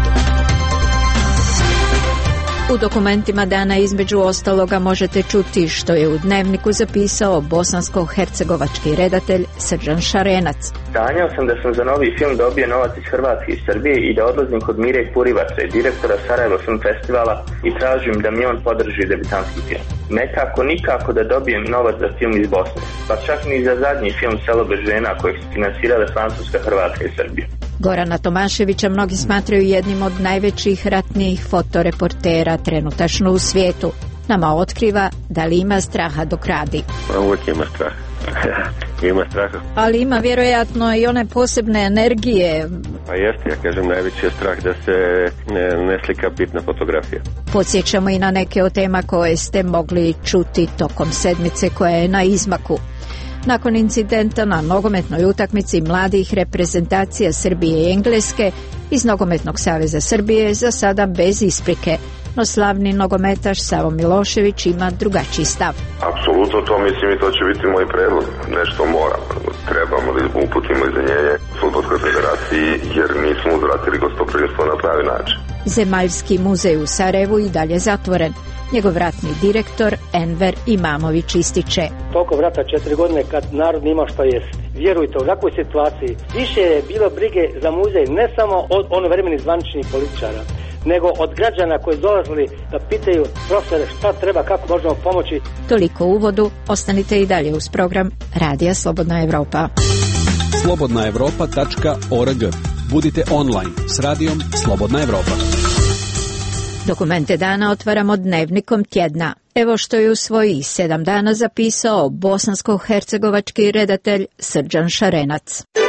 U dokumentima dana između ostaloga možete čuti što je u Dnevniku zapisao bosansko-hercegovački redatelj Srđan Šarenac. Sanjao sam da sam za novi film dobio novac iz Hrvatske i Srbije i da odlazim kod Mire Purivaca, direktora Sarajevo Film Festivala, i tražim da mi on podrži debitanski film. Nekako nikako da dobijem novac za film iz Bosne, pa čak ni za zadnji film Selo bez žena kojeg su finansirale Francuska, Hrvatska i Srbija. Gorana Tomaševića mnogi smatraju jednim od najvećih ratnih fotoreportera trenutačno u svijetu. Nama otkriva da li ima straha dok radi. Pa uvijek ima straha. Ima straha. Ali ima vjerojatno i one posebne energije. Pa jeste, ja kažem, najveći je strah da se ne, ne slika bitna fotografija. Podsjećamo i na neke od tema koje ste mogli čuti tokom sedmice koja je na izmaku. Nakon incidenta na nogometnoj utakmici mladih reprezentacija Srbije i Engleske iz Nogometnog saveza Srbije za sada bez isprike, no slavni nogometaš Savo Milošević ima drugačiji stav. Apsolutno to mislim i to će biti moj predlog. Nešto moram. Trebamo da uputimo izvinjenje Fudbalskoj federaciji jer nismo uzvratili gostoprimstvo na pravi način. Zemaljski muzej u Sarajevu i dalje zatvoren. Njegov ratni direktor Enver Imamović ističe. Tokom rata četiri godine kad narod nima šta jesti. Vjerujte, u takvoj situaciji više je bilo brige za muzej ne samo od onovremenih zvaničnih političara, nego od građana koji dolazili da pitaju profesore šta treba, kako možemo pomoći. Toliko u uvodu, ostanite i dalje uz program Radija Slobodna Evropa. slobodna evropa tačka org. Budite online s radijom Slobodna Evropa. Dokumente dana otvaramo Dnevnikom tjedna. Evo što je u svojih sedam dana zapisao bosansko-hercegovački redatelj Srđan Šarenac.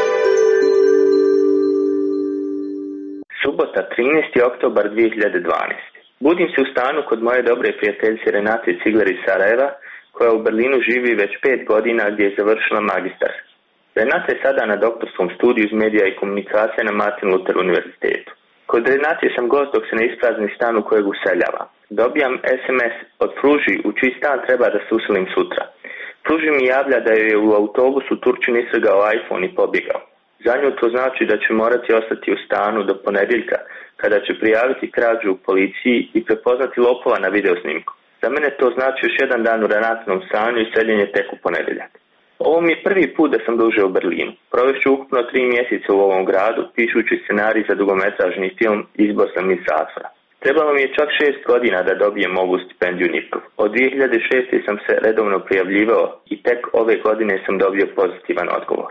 Subota, trinaesti oktobar dvije hiljade dvanaeste. Budim se u stanu kod moje dobre prijateljice Renate Cigler iz Sarajeva, koja u Berlinu živi već pet godina gdje je završila magistarski. Renata je sada na doktorskom studiju iz medija i komunikacije na Martin Luther univerzitetu. Kod Renate sam gost dok se ne isprazni stan u kojeg useljava. Dobijam es em es od Pruži u čiji stan treba da se uselim sutra. Pruži mi javlja da je u autobusu Turčin isrgao iPhone i pobjegao. Za nju to znači da će morati ostati u stanu do ponedjeljka, kada će prijaviti krađu u policiji i prepoznati lopova na videosnimku. Za mene to znači još jedan dan u Renatinom stanju i seljenje tek u ponedjeljak. Ovo mi je prvi put da sam duže u Berlinu. Provešću ukupno tri mjeseca u ovom gradu, pišući scenarij za dugometražni film Izbor sam iz zatvora. Trebalo mi je čak šest godina da dobijem ovu stipendiju Nikov. Od dvije hiljade šeste. sam se redovno prijavljivao i tek ove godine sam dobio pozitivan odgovor.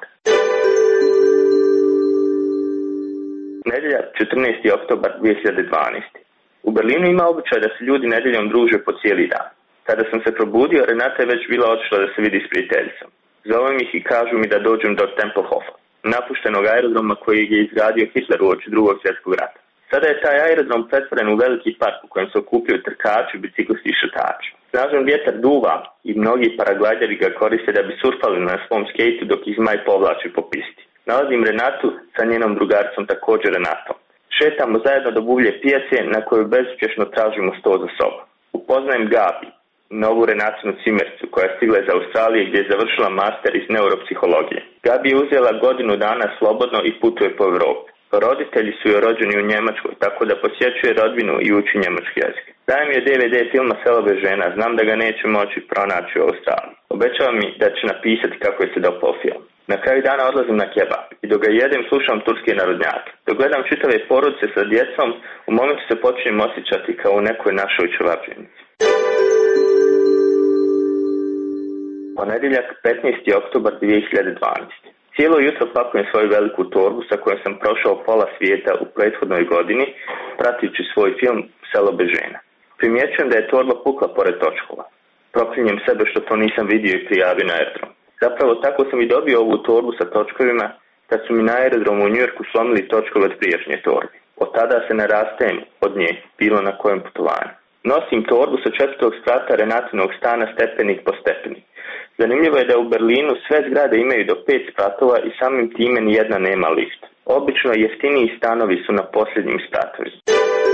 Nedjelja, četrnaesti oktobar dvije hiljade dvanaeste. U Berlinu ima običaj da se ljudi nedjeljom druže po cijeli dan. Kada sam se probudio, Renata je već bila otišla da se vidi s prijateljicom. Zovem ih i kažu mi da dođem do Tempelhofa, napuštenog aerodroma koji je izgradio Hitler uoči drugog svjetskog rata. Sada je taj aerodrom pretvoren u veliki park u kojem se okupljaju trkači, biciklisti i šetači. Snažan vjetar duva i mnogi paraglajderi ga koriste da bi surfali na svom skejtu dok ih zmaj povlači po pisti. Nalazim Renatu sa njenom drugaricom, također Renatom. Šetamo zajedno do buvlje pijace na kojoj bezuspješno tražimo sto za sobu. Upoznajem Gabi, novu Renatinu cimercu koja je stigla iz Australije gdje je završila master iz neuropsihologije. Gabi je uzela godinu dana slobodno i putuje po Europi. Roditelji su joj rođeni u Njemačkoj, tako da posjećuje rodbinu i uči njemački jezik. Dajem je de ve de filma Selo bez žena, znam da ga neće moći pronaći u Australiji. Obećava mi da će napisati kako je se dopao film. Na kraju dana odlazim na kebab i dok ga jedem slušam turske narodnjake. Dok gledam čitave porodice sa djecom, u momentu se počinjem osjećati kao u nekoj našoj čevapljenici. Ponedjeljak, petnaesti oktobar dvije hiljade dvanaeste. Cijelo jutro pakujem svoju veliku torbu sa kojom sam prošao pola svijeta u prethodnoj godini, pratijući svoj film Selo bez žena. Primjećujem da je torba pukla pored točkova. Proklinjem sebe što to nisam vidio i prijavio na aerodrom. Zapravo tako sam i dobio ovu torbu sa točkovima kad su mi na aerodromu u Njujorku slomili točkove od prijašnje torbe. Od tada se ne rastajem od nje, bilo na kojem putovanju. Nosim torbu sa četvrtog sprata Renatinog stana stepenik po stepenik. Zanimljivo je da u Berlinu sve zgrade imaju do pet spratova i samim time nijedna nema lift. Obično jeftiniji stanovi su na posljednjim spratovima.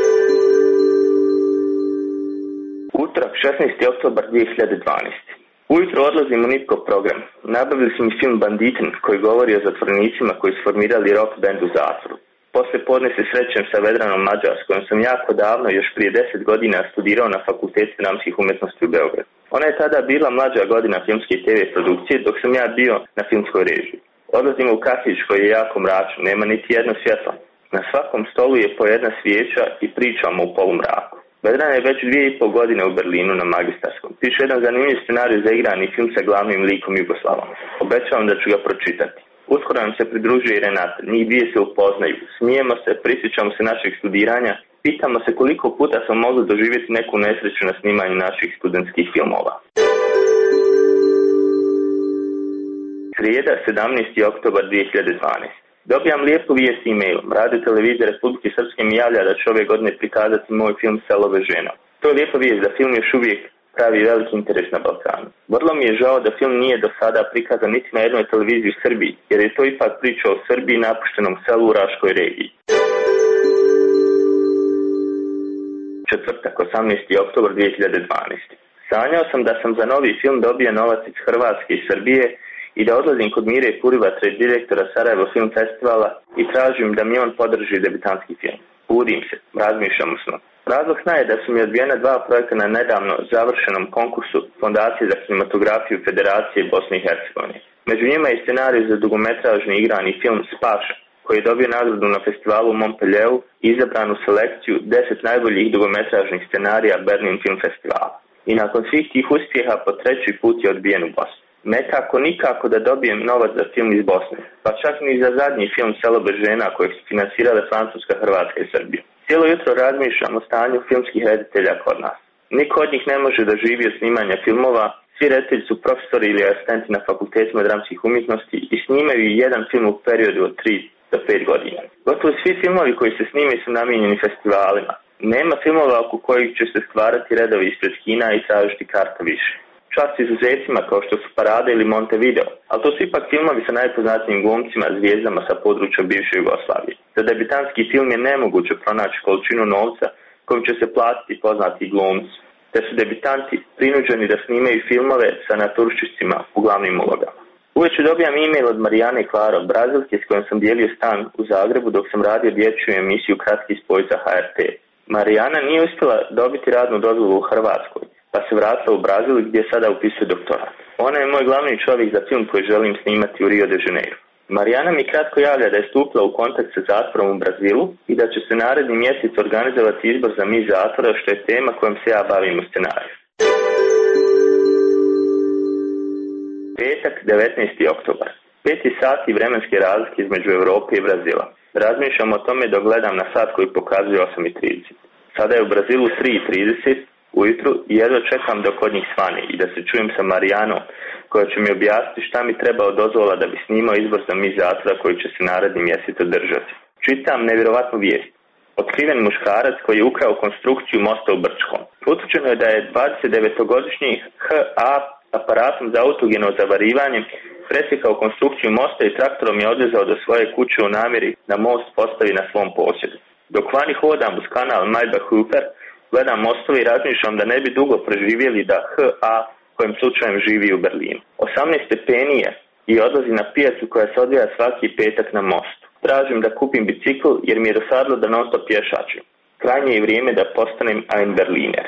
Utorak, šesnaesti oktobar dvije hiljade dvanaeste. Ujutro odlazim u Nipko program. Nabavili su mi film Banditin koji govori o zatvornicima koji su formirali rock band u zatvoru. Posle podne se srećem sa Vedranom Mađar, s kojom sam jako davno, još prije deset godina, studirao na Fakultetu dramskih umetnosti u Beogradu. Ona je tada bila mlađa godina filmske i te ve produkcije, dok sam ja bio na filmskoj režiji. Odlazimo u kafić koji je jako mračan, nema niti jedno svjetlo. Na svakom stolu je po jedna svijeća i pričamo u polumraku. Vedrana je već dvije i pol godine u Berlinu na magistarskom. Piše jedan zanimljiv scenarij za igrani film sa glavnim likom Jugoslavom. Obećavam da ću ga pročitati. Uskoro nam se pridružuje i Renata. Njih dvije se upoznaju. Smijemo se, prisjećamo se našeg studiranja. Pitamo se koliko puta smo mogli doživjeti neku nesreću na snimanju naših studentskih filmova. Srijeda, sedamnaesti oktobar dvije hiljade dvanaeste. Dobijam lijepu vijest e-mailom. Radio televizija Republike Srpske mi javlja da će ove godine prikazati moj film Selo bez žena. To je lijepa vijest da film još uvijek pravi veliki interes na Balkanu. Vrlo mi je žao da film nije do sada prikazan niti na jednoj televiziji u Srbiji, jer je to ipak priča o Srbiji, napuštenom selu u Raškoj regiji. Četvrtak, osamnaesti oktobar dvije hiljade dvanaeste. Sanjao sam da sam za novi film dobio novac iz Hrvatske i Srbije i da odlazim kod Mire Kurivatra, direktora Sarajevo Film Festivala, i tražim da mi on podrži debitanski film. Budim se, razmišljamo smo. Razlog sna je da su mi odbijena dva projekta na nedavno završenom konkursu Fondacije za kinematografiju Federacije Bosne i Hercegovine. Među njima je scenarij za dugometražni igrani film Spaša, koji je dobio nagradu na festivalu u Montpellieru i izabran u selekciju deset najboljih dugometražnih scenarija Berlin Film Festivala. I nakon svih tih uspjeha po treći put je odbijen u Bosni. Nekako nikako da dobijem novac za film iz Bosne, pa čak ni za zadnji film Selo bez žena kojeg su finansirale Francuska, Hrvatska i Srbija. Cijelo jutro razmišljam o stanju filmskih reditelja kod nas. Niko od njih ne može da živi od snimanja filmova, svi reditelji su profesori ili asistenti na fakultetima dramskih umjetnosti i snimaju jedan film u periodu od tri do pet godina. Gotovo svi filmovi koji se snime su namijenjeni festivalima. Nema filmova oko kojih će se stvarati redovi ispred kina i tražiti karta više. Čast izuzecima kao što su Parada ili Montevideo, ali to su ipak filmovi sa najpoznatijim glumcima, zvijezdama sa područja bivše Jugoslavije. Za debitanski film je nemoguće pronaći količinu novca kojom će se platiti poznati glumci, te su debitanti prinuđeni da snimaju filmove sa naturščicima u glavnim ulogama. Uveče dobijam e-mail od Marijane Klaro, Brazilke, s kojom sam dijelio stan u Zagrebu dok sam radio dječju emisiju Kratki spoj za ha er te. Marijana nije uspjela dobiti radnu dozvolu u Hrvatskoj, pa se vratila u Brazil gdje sada upisuje doktorat. Ona je moj glavni čovjek za film koji želim snimati u Rio de Janeiro. Marijana mi kratko javlja da je stupila u kontakt sa zatvorom u Brazilu i da će se naredni mjesec organizovati izbor za mis zatvora, što je tema kojom se ja bavim u scenariju. Petak, devetnaesti oktobar. Peti sati vremenske razlike između Europe i Brazila. Razmišljam o tome dok gledam na sat koji pokazuje osam i trideset. Sada je u Brazilu tri i trideset ujutru i jedva čekam dok od njih svane i da se čujem sa Marijanom, koja će mi objasniti šta mi treba od dozvola da bi snimao izbor za mis zatvora koji će se naredni mjesec održati. Čitam nevjerovatnu vijest. Otkriven muškarac koji je ukrao konstrukciju mosta u Brčkom. Utvrđeno je da je dvadesetdevetogodišnji ha a aparatom za autogeno zavarivanje presjekao konstrukciju mosta i traktorom je odvezao do svoje kuće u namjeri da most postavi na svom posjedu. Dok vani hodam uz kanal Maybach-Huper, gledam mostove i razmišljam da ne bi dugo preživjeli da ha a kojim slučajem živi u Berlinu. osamnaest stepeni je i odlazi na pijacu koja se odvija svaki petak na mostu. Tražim da kupim bicikl jer mi je dosadilo da non stop pješačim. Krajnje je vrijeme da postanem ein Berliner.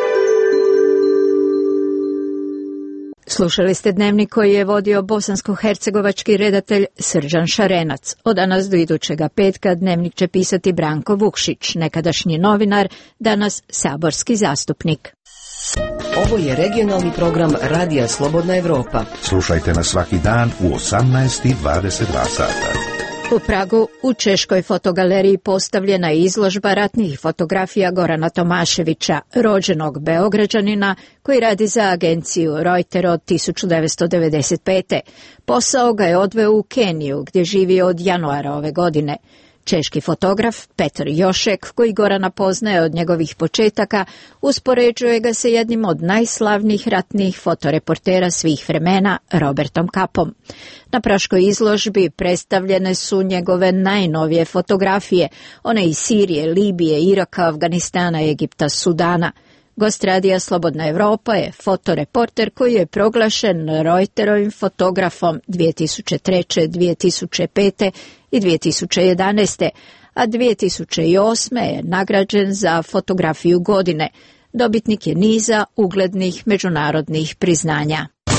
Slušali ste dnevnik koji je vodio bosansko-hercegovački redatelj Srđan Šarenac. Od danas do idućega petka dnevnik će pisati Branko Vukšić, nekadašnji novinar, danas saborski zastupnik. Ovo je regionalni program Radija Slobodna Evropa. Slušajte nas svaki dan u osamnaest i dvadeset dva sata. U Pragu u Češkoj fotogaleriji postavljena je izložba ratnih fotografija Gorana Tomaševića, rođenog Beograđanina koji radi za agenciju Reuters od tisuću devetsto devedeset pete. Posao ga je odveo u Keniju gdje živi od januara ove godine. Češki fotograf Petr Jošek, koji Gorana poznaje od njegovih početaka, uspoređuje ga se jednim od najslavnijih ratnih fotoreportera svih vremena, Robertom Kapom. Na praškoj izložbi predstavljene su njegove najnovije fotografije, one iz Sirije, Libije, Iraka, Afganistana, Egipta, Sudana. Gost radija Slobodna Evropa je fotoreporter koji je proglašen Reuterovim fotografom dvije tisuće treće, dvije tisuće pete i dvije tisuće jedanaeste. a dvije tisuće osme. je nagrađen za fotografiju godine. Dobitnik je niza uglednih međunarodnih priznanja.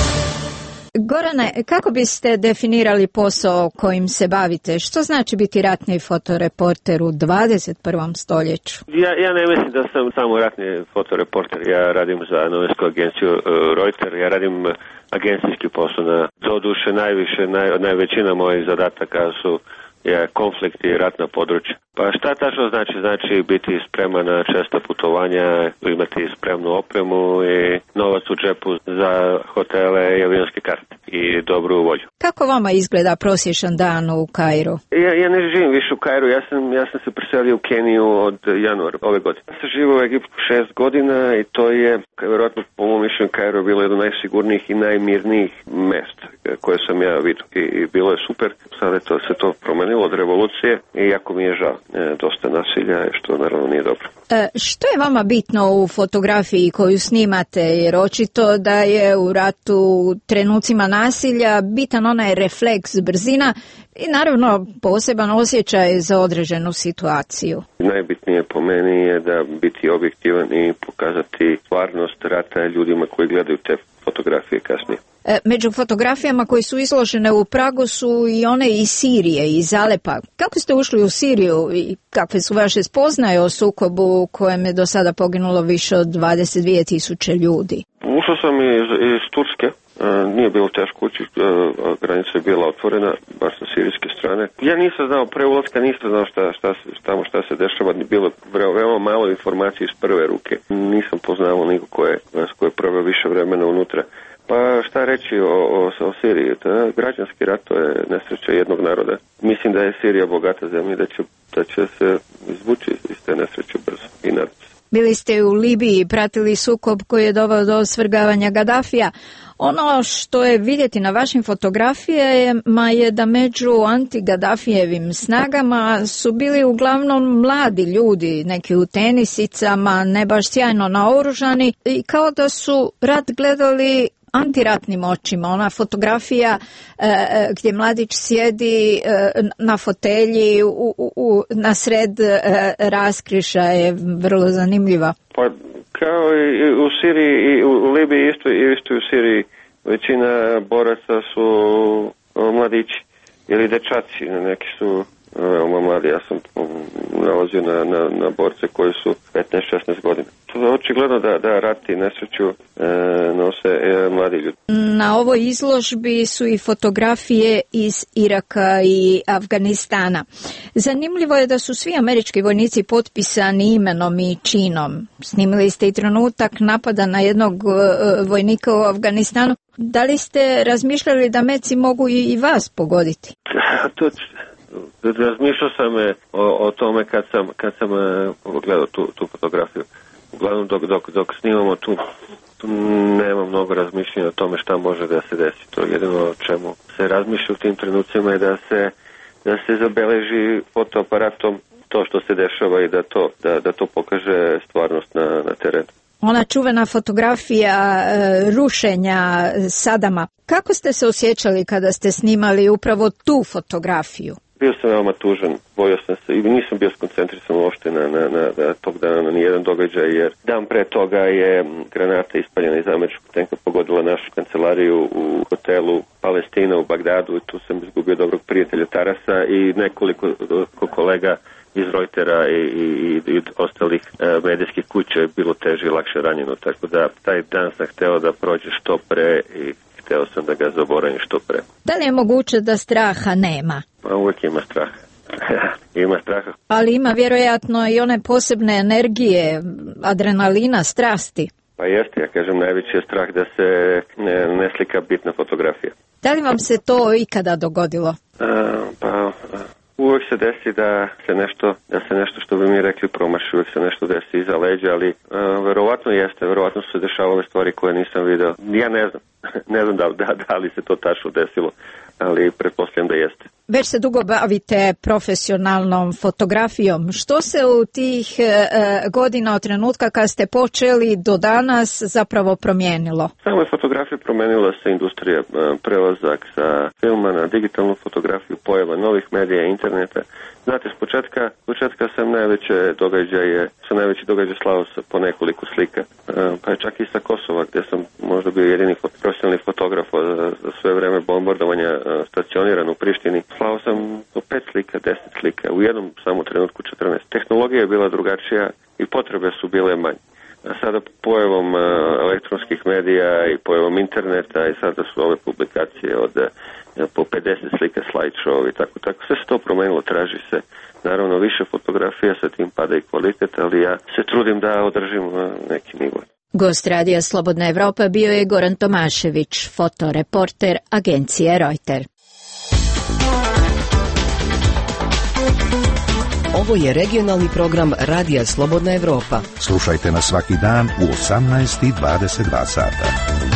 Gorane, kako biste definirali posao kojim se bavite? Što znači biti ratni fotoreporter u dvadeset prvom stoljeću? Ja, ja ne mislim da sam samo ratni fotoreporter. Ja radim za novinsku agenciju uh, Reuter. Ja radim agencijski posao. Na doduše najviše, naj, najvećina mojih zadataka su je konflikt i ratna područja. Pa šta tačno znači? Znači biti spreman na česta putovanja, imati spremnu opremu i novac u džepu za hotele i avionske karte i dobru volju. Kako vama izgleda prosječan dan u Kairu? Ja, ja ne živim više u Kairu, ja sam, ja sam se preselio u Keniju od januara ove godine. Ja sam živio u Egiptu šest godina i to je, vjerojatno po mom mišljenju, Kairu bilo jedno najsigurnijih i najmirnijih mesta koje sam ja vidio. I, i bilo je super, sad je to, se to promenilo od revolucije i jako mi je žao. E, dosta nasilja, što naravno nije dobro. E, što je vama bitno u fotografiji koju snimate? Jer očito da je u ratu trenucima nasilja bitan onaj refleks, brzina i naravno poseban osjećaj za određenu situaciju. Najbitnije po meni je da biti objektivan i pokazati stvarnost rata ljudima koji gledaju te fotografije kasnije. Među fotografijama koji su izložene u Pragu su i one iz Sirije, iz Alepa. Kako ste ušli u Siriju i kakve su vaše spoznaje o sukobu u kojem je do sada poginulo više od dvadeset dvije tisuće ljudi? Ušao sam iz, iz Turske. Nije bilo teško ući, granica je bila otvorena, baš sa sirijske strane. Ja nisam znao, pre ulaska nisam znao šta, šta, šta, šta se dešava, bilo veoma malo informacije iz prve ruke. Nisam poznao niko ko je, ko je proveo više vremena unutra. Pa šta reći o, o, o Siriji? Ta građanski rat, to je nesreća jednog naroda. Mislim da je Sirija bogata zemlja, da će, da će se izvući iz te nesreće brzo i nadam se. Bili ste u Libiji, pratili sukob koji je doveo do svrgavanja Gadafija. Ono što je vidjeti na vašim fotografijama je da među anti-Gadafijevim snagama su bili uglavnom mladi ljudi, neki u tenisicama, ne baš sjajno naoružani i kao da su rat gledali antiratnim očima. Ona fotografija e, gdje mladić sjedi e, na fotelji u, u, u, na sred e, raskriša je vrlo zanimljiva. Pa kao i u Siriji i u Libiji isto, isto u Siriji većina boraca su mladići ili dečaci, neki su veoma mladi. Ja sam nalazio na, na, na borce koji su petnaest šesnaest godina. Očigledno da, da rat i nesreću e, nose e, mladi ljudi. Na ovoj izložbi su i fotografije iz Iraka i Afganistana. Zanimljivo je da su svi američki vojnici potpisani imenom i činom. Snimili ste i trenutak napada na jednog e, vojnika u Afganistanu. Da li ste razmišljali da meci mogu i, i vas pogoditi? To razmišljao sam o, o tome kad sam, kad sam uh, gledao tu, tu fotografiju. Uglavnom dok, dok, dok snimamo tu, tu nema mnogo razmišljanja o tome šta može da se desi. To je jedino o čemu se razmišlja u tim trenucima je da se, da se zabeleži fotoaparatom to što se dešava i da to, da, da to pokaže stvarnost na, na terenu. Ona čuvena fotografija e, rušenja Sadama. Kako ste se osjećali kada ste snimali upravo tu fotografiju? Bio sam veoma tužan, bojao sam se i nisam bio skoncentrisan uopšte na, na, na, na tog dana, na nijedan događaj, jer dan pre toga je granata ispaljena iz američkog tenka pogodila našu kancelariju u hotelu Palestina u Bagdadu i tu sam izgubio dobrog prijatelja Tarasa i nekoliko kolega iz Reutera i, i, i ostalih e, medijskih kuća je bilo teže i lakše ranjeno, tako da taj dan sam hteo da prođe što pre i hteo sam da ga zaboravim što pre. Da li je moguće da straha nema? Pa uvijek ima straha. Ima straha. Ali ima vjerojatno i one posebne energije, adrenalina, strasti. Pa jeste, ja kažem, najveći je strah da se ne, ne slika bitna fotografija. Da li vam se to ikada dogodilo? A, pa... A. Uvijek se desi da se nešto, da se nešto što bi mi rekli promaši, uvijek se nešto desi iza leđa, ali uh, verovatno jeste, verovatno su se dešavale stvari koje nisam video. Ja ne znam. ne znam da, da, da li se to tačno desilo, ali pretpostavljam da jeste. Već se dugo bavite profesionalnom fotografijom. Što se u tih e, godina od trenutka kad ste počeli do danas zapravo promijenilo? Samo je fotografija promenila se industrija, prelazak sa filma na digitalnu fotografiju, pojava novih medija, interneta. Znate, s početka, s početka sam najveće događaje, sam najveći događaj slao sa po nekoliko slika, pa je čak i sa Kosova, gdje sam možda bio jedini profesionalni fotograf za, za sve vreme bombardovanja stacioniran u Prištini. Slao sam po pet slika, deset slika, u jednom samo trenutku četrnaest. Tehnologija je bila drugačija i potrebe su bile manje. A sada pojavom uh, elektronskih medija i pojavom interneta i sada su ove publikacije od uh, po pedeset slika, slideshow i tako, tako. Sve se to promenilo, traži se naravno više fotografija, sa tim pada i kvalitet, ali ja se trudim da održim uh, neki nivo. Gost Radija Slobodna Evropa bio je Goran Tomašević, fotoreporter agencije Reuters. Ovo je regionalni program Radija Slobodna Evropa. Slušajte nas svaki dan u osamnaest i dvadeset dva sata.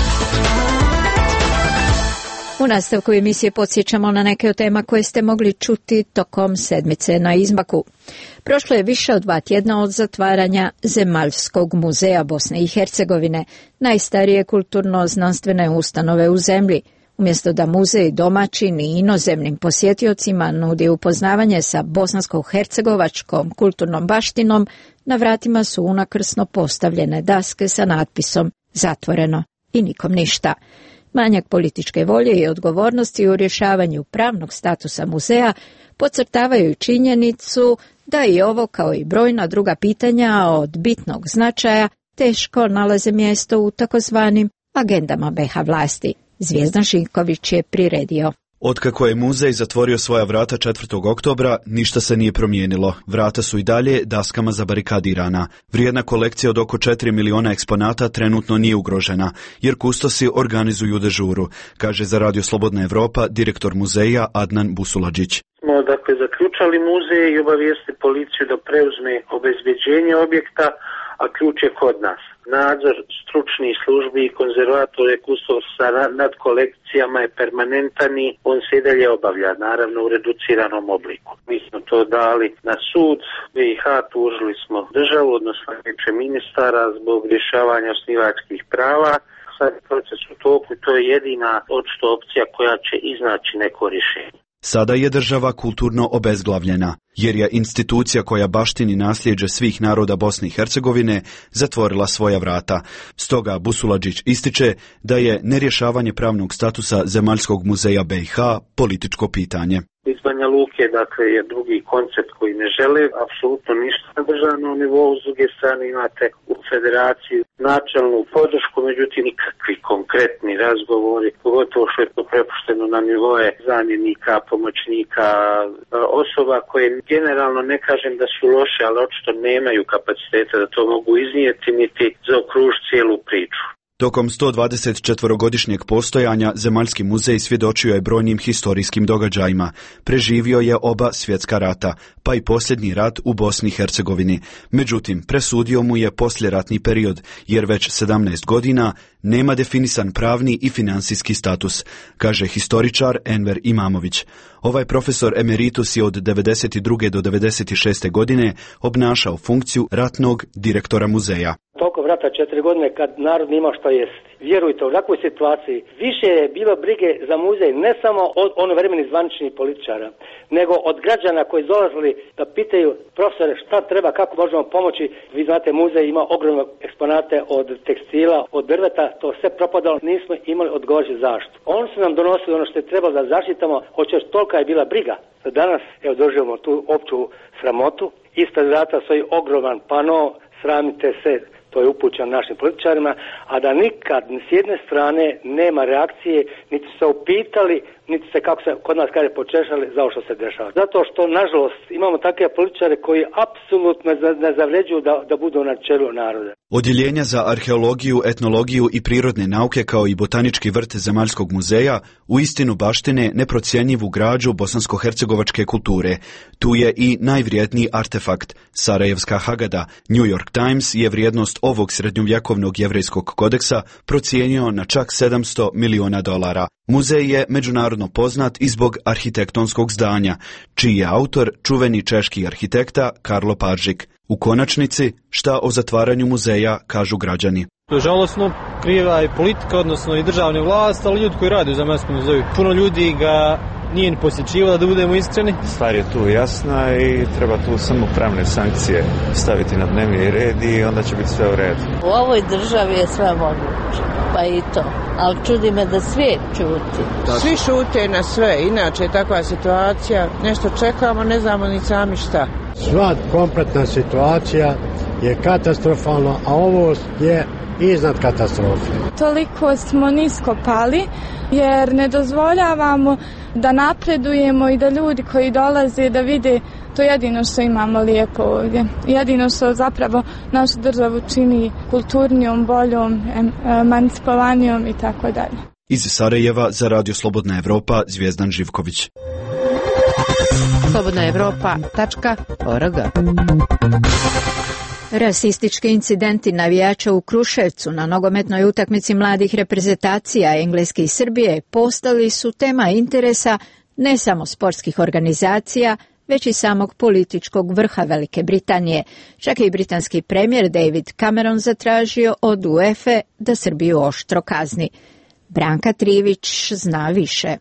U nastavku emisije podsjećamo na neke od tema koje ste mogli čuti tokom sedmice na izmaku. Prošlo je više od dva tjedna od zatvaranja Zemaljskog muzeja Bosne i Hercegovine, najstarije kulturno-znanstvene ustanove u zemlji. Umjesto da muzej domaćim i inozemnim posjetiocima nudi upoznavanje sa bosansko-hercegovačkom kulturnom baštinom, na vratima su unakrsno postavljene daske sa natpisom zatvoreno i nikom ništa. Manjak političke volje i odgovornosti u rješavanju pravnog statusa muzeja podcrtavaju činjenicu da i ovo, kao i brojna druga pitanja od bitnog značaja, teško nalaze mjesto u takozvanim agendama be ha vlasti. Zvijezdan Živković je priredio. Otkako je muzej zatvorio svoja vrata četvrtog oktobra, ništa se nije promijenilo. Vrata su i dalje daskama zabarikadirana. Vrijedna kolekcija od oko četiri miliona eksponata trenutno nije ugrožena, jer kustosi organizuju dežuru, kaže za Radio Slobodna Evropa direktor muzeja Adnan Busuladžić. Smo dakle zaključali muzej i obavijesti policiju da preuzme obezbeđenje objekta, a ključ je kod nas. Nadzor stručnih službi i konzervatore kustosa nad kolekcijama je permanentan i on se i dalje obavlja, naravno u reduciranom obliku. Mi smo to dali na sud, be i ha tužili smo državu, odnosno vijeće ministara zbog rješavanja osnivačkih prava. Sad je proces u toku i to je jedina očito opcija koja će iznaći neko rješenje. Sada je država kulturno obezglavljena, jer je institucija koja baštini nasljeđe svih naroda Bosne i Hercegovine zatvorila svoja vrata. Stoga Busuladžić ističe da je nerješavanje pravnog statusa Zemaljskog muzeja be i ha političko pitanje. Iz Banja Luke, dakle, je drugi koncept koji ne žele apsolutno ništa na državnom nivou. S druge strane imate u federaciji načelnu podršku, međutim nikakvi konkretni razgovori, pogotovo što je to prepušteno na nivoje zamjenika, pomoćnika, osoba koje generalno ne kažem da su loše, ali očito nemaju kapaciteta da to mogu iznijeti niti zaokružiti cijelu priču. Tokom sto dvadeset četverogodišnjeg postojanja Zemaljski muzej svjedočio je brojnim historijskim događajima. Preživio je oba svjetska rata, pa i posljednji rat u Bosni i Hercegovini. Međutim, presudio mu je poslijeratni period, jer već sedamnaest godina nema definisan pravni i financijski status, kaže historičar Enver Imamović. Ovaj profesor emeritus je od devedeset druge do devedeset šeste godine obnašao funkciju ratnog direktora muzeja. Tokom rata četiri godine kad narod nima šta jesti. Vjerujte, u takvoj situaciji više je bilo brige za muzej ne samo od ono vremeni zvaničnih političara, nego od građana koji dolazili da pitaju profesore šta treba, kako možemo pomoći. Vi znate, muzej ima ogromne eksponate od tekstila, od drveta, to sve propadalo, nismo imali odgovarajuću zaštitu. Oni su nam donosili ono što je trebalo da zaštitamo, hoćeš tolika je bila briga. Danas, evo, doživimo tu opću sramotu, ispred vrata stoji ogroman pano, sramite se, to je upućeno našim političarima, a da nikad ni s jedne strane nema reakcije, niti se upitali, niti se, kako se kod nas kaže, počešali za ovo što se dešava. Zato što, nažalost, imamo takve političare koji apsolutno ne zavređuju da, da budu na čelu naroda. Odjeljenja za arheologiju, etnologiju i prirodne nauke kao i botanički vrt Zemaljskog muzeja u istinu baštine neprocjenjivu građu bosansko-hercegovačke kulture. Tu je i najvrijedniji artefakt, Sarajevska Hagada. New York Times je vrijednost ovog srednjovjekovnog jevrejskog kodeksa procijenio na čak sedamsto miliona dolara. Muzej je međunarodno poznat i zbog arhitektonskog zdanja, čiji je autor čuveni češki arhitekta Karlo Paržik. U konačnici, šta o zatvaranju muzeja kažu građani? Žalosno, kriva je politika, odnosno i državna vlast, ali ljudi koji rade u Zemaljskom muzeju. Puno ljudi ga nije ni posjećivala, da budemo iskreni. Stvar je tu jasna i treba tu samo pravne sankcije staviti na dnevni red i onda će biti sve u redu. U ovoj državi je sve moguće, pa i to. Ali čudi me da svijet čuti. Svi šute na sve, inače je takva situacija. Nešto čekamo, ne znamo ni sami šta. Sva kompletna situacija je katastrofalna, a ovo je iznad katastrofe. Toliko smo nisko pali jer ne dozvoljavamo da napredujemo i da ljudi koji dolaze da vide to jedino što imamo lijepo ovdje. Jedino što zapravo našu državu čini kulturnijom, boljom, emancipovanijom i tako dalje. Iz Sarajeva za Radio Slobodna Evropa, Zvijezdan Živković. slobodna evropa tačka org. Rasistički incidenti navijača u Kruševcu na nogometnoj utakmici mladih reprezentacija Engleske i Srbije postali su tema interesa ne samo sportskih organizacija, već i samog političkog vrha Velike Britanije. Čak i britanski premijer David Cameron zatražio od UEFA da Srbiju oštro kazni. Branka Trivić zna više.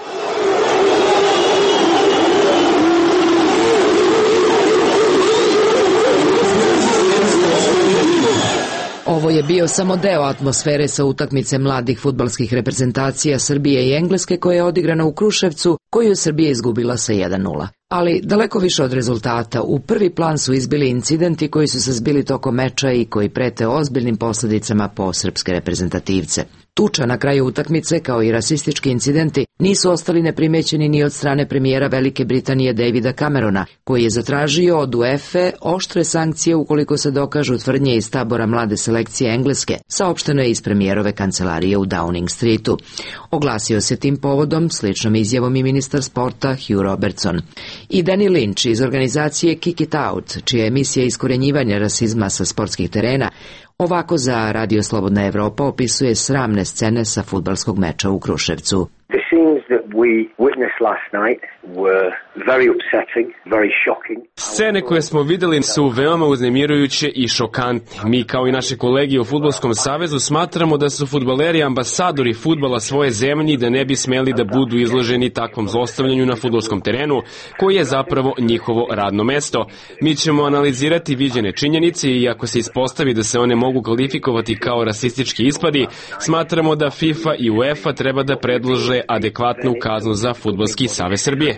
Ovo je bio samo deo atmosfere sa utakmice mladih fudbalskih reprezentacija Srbije i Engleske koja je odigrana u Kruševcu, koju je Srbija izgubila sa jedan nula. Ali daleko više od rezultata, u prvi plan su izbili incidenti koji su se zbili tokom meča i koji prete ozbiljnim posljedicama po srpske reprezentativce. Tuča na kraju utakmice, kao i rasistički incidenti, nisu ostali neprimećeni ni od strane premijera Velike Britanije Davida Camerona, koji je zatražio od UEFA oštre sankcije ukoliko se dokažu tvrdnje iz tabora mlade selekcije Engleske, saopšteno je iz premijerove kancelarije u Downing Streetu. Oglasio se tim povodom sličnom izjavom i ministar sporta Hugh Robertson. I Danny Lynch iz organizacije Kick It Out, čija je misija iskorjenjivanja rasizma sa sportskih terena, ovako za Radio Slobodna Evropa opisuje sramne scene sa fudbalskog meča u Kruševcu. The scenes that we witnessed last night were very upsetting, very shocking. Scene koje smo vidjeli su veoma uznemirujuće i šokantne. Mi kao i naše kolege u Fudbalskom savezu smatramo da su fudbaleri ambasadori fudbala svoje zemlje i da ne bi smeli da budu izloženi takvom zlostavljanju na fudbalskom terenu, koji je zapravo njihovo radno mesto. Mi ćemo analizirati viđene činjenice i ako se ispostavi da se one mogu kvalifikovati kao rasistički ispadi, smatramo da FIFA i UEFA treba da predlože adekvatnu kaznu za Fudbalski savez Srbije.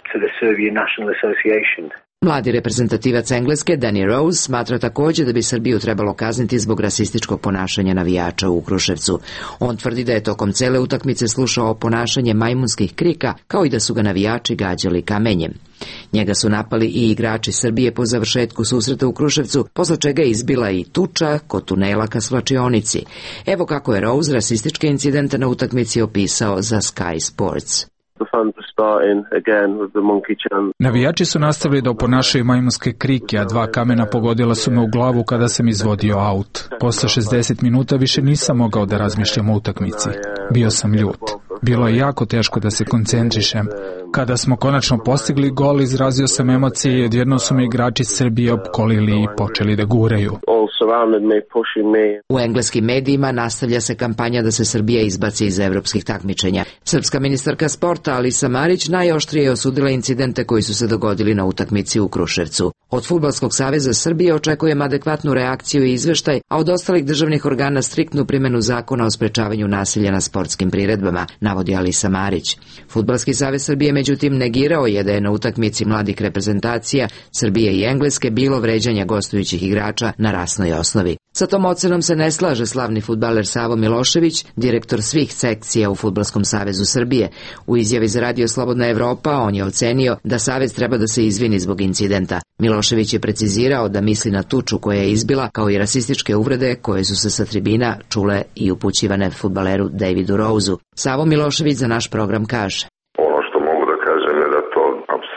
Mladi reprezentativac Engleske Danny Rose smatra također da bi Srbiju trebalo kazniti zbog rasističkog ponašanja navijača u Kruševcu. On tvrdi da je tokom cele utakmice slušao ponašanje majmunskih krika, kao i da su ga navijači gađali kamenjem. Njega su napali i igrači Srbije po završetku susreta u Kruševcu, posle čega je izbila i tuča kod tunela ka svlačionici. Evo kako je Rose rasističke incidente na utakmici opisao za Sky Sports. Navijači su nastavili da oponašaju majmunske krike, a dva kamena pogodila su me u glavu kada sam izvodio aut. Posle šezdeset minuta više nisam mogao da razmišljam o utakmici. Bio sam ljut. Bilo je jako teško da se koncentrišem. Kada smo konačno postigli gol, izrazio sam emocije i odjednom su me igrači Srbije opkolili i počeli da guraju. U engleskim medijima nastavlja se kampanja da se Srbija izbaci iz evropskih takmičenja. Srpska ministarka sporta Alisa Marić najoštrije je osudila incidente koji su se dogodili na utakmici u Kruševcu. Od Fudbalskog saveza Srbije očekujem adekvatnu reakciju i izveštaj, a od ostalih državnih organa striktnu primjenu zakona o sprečavanju nasilja na sportskim priredbama, navodi Alisa Marić. Fudbalski savez Srbije međutim negirao je da je na utakmici mladih reprezentacija Srbije i Engleske bilo vređanja gostujućih igrača na rasnoj osnovi. Sa tom ocenom se ne slaže slavni fudbaler Savo Milošević, direktor svih sekcija u Fudbalskom savezu Srbije. U izjavi za Radio Slobodna Evropa on je ocenio da savez treba da se izvini zbog incidenta. Milošević je precizirao da misli na tuču koja je izbila, kao i rasističke uvrede koje su se sa tribina čule i upućivane fudbaleru Davidu Roseu. Savo Milošević za naš program kaže: Ono što mogu da kažem je da to apsolutno se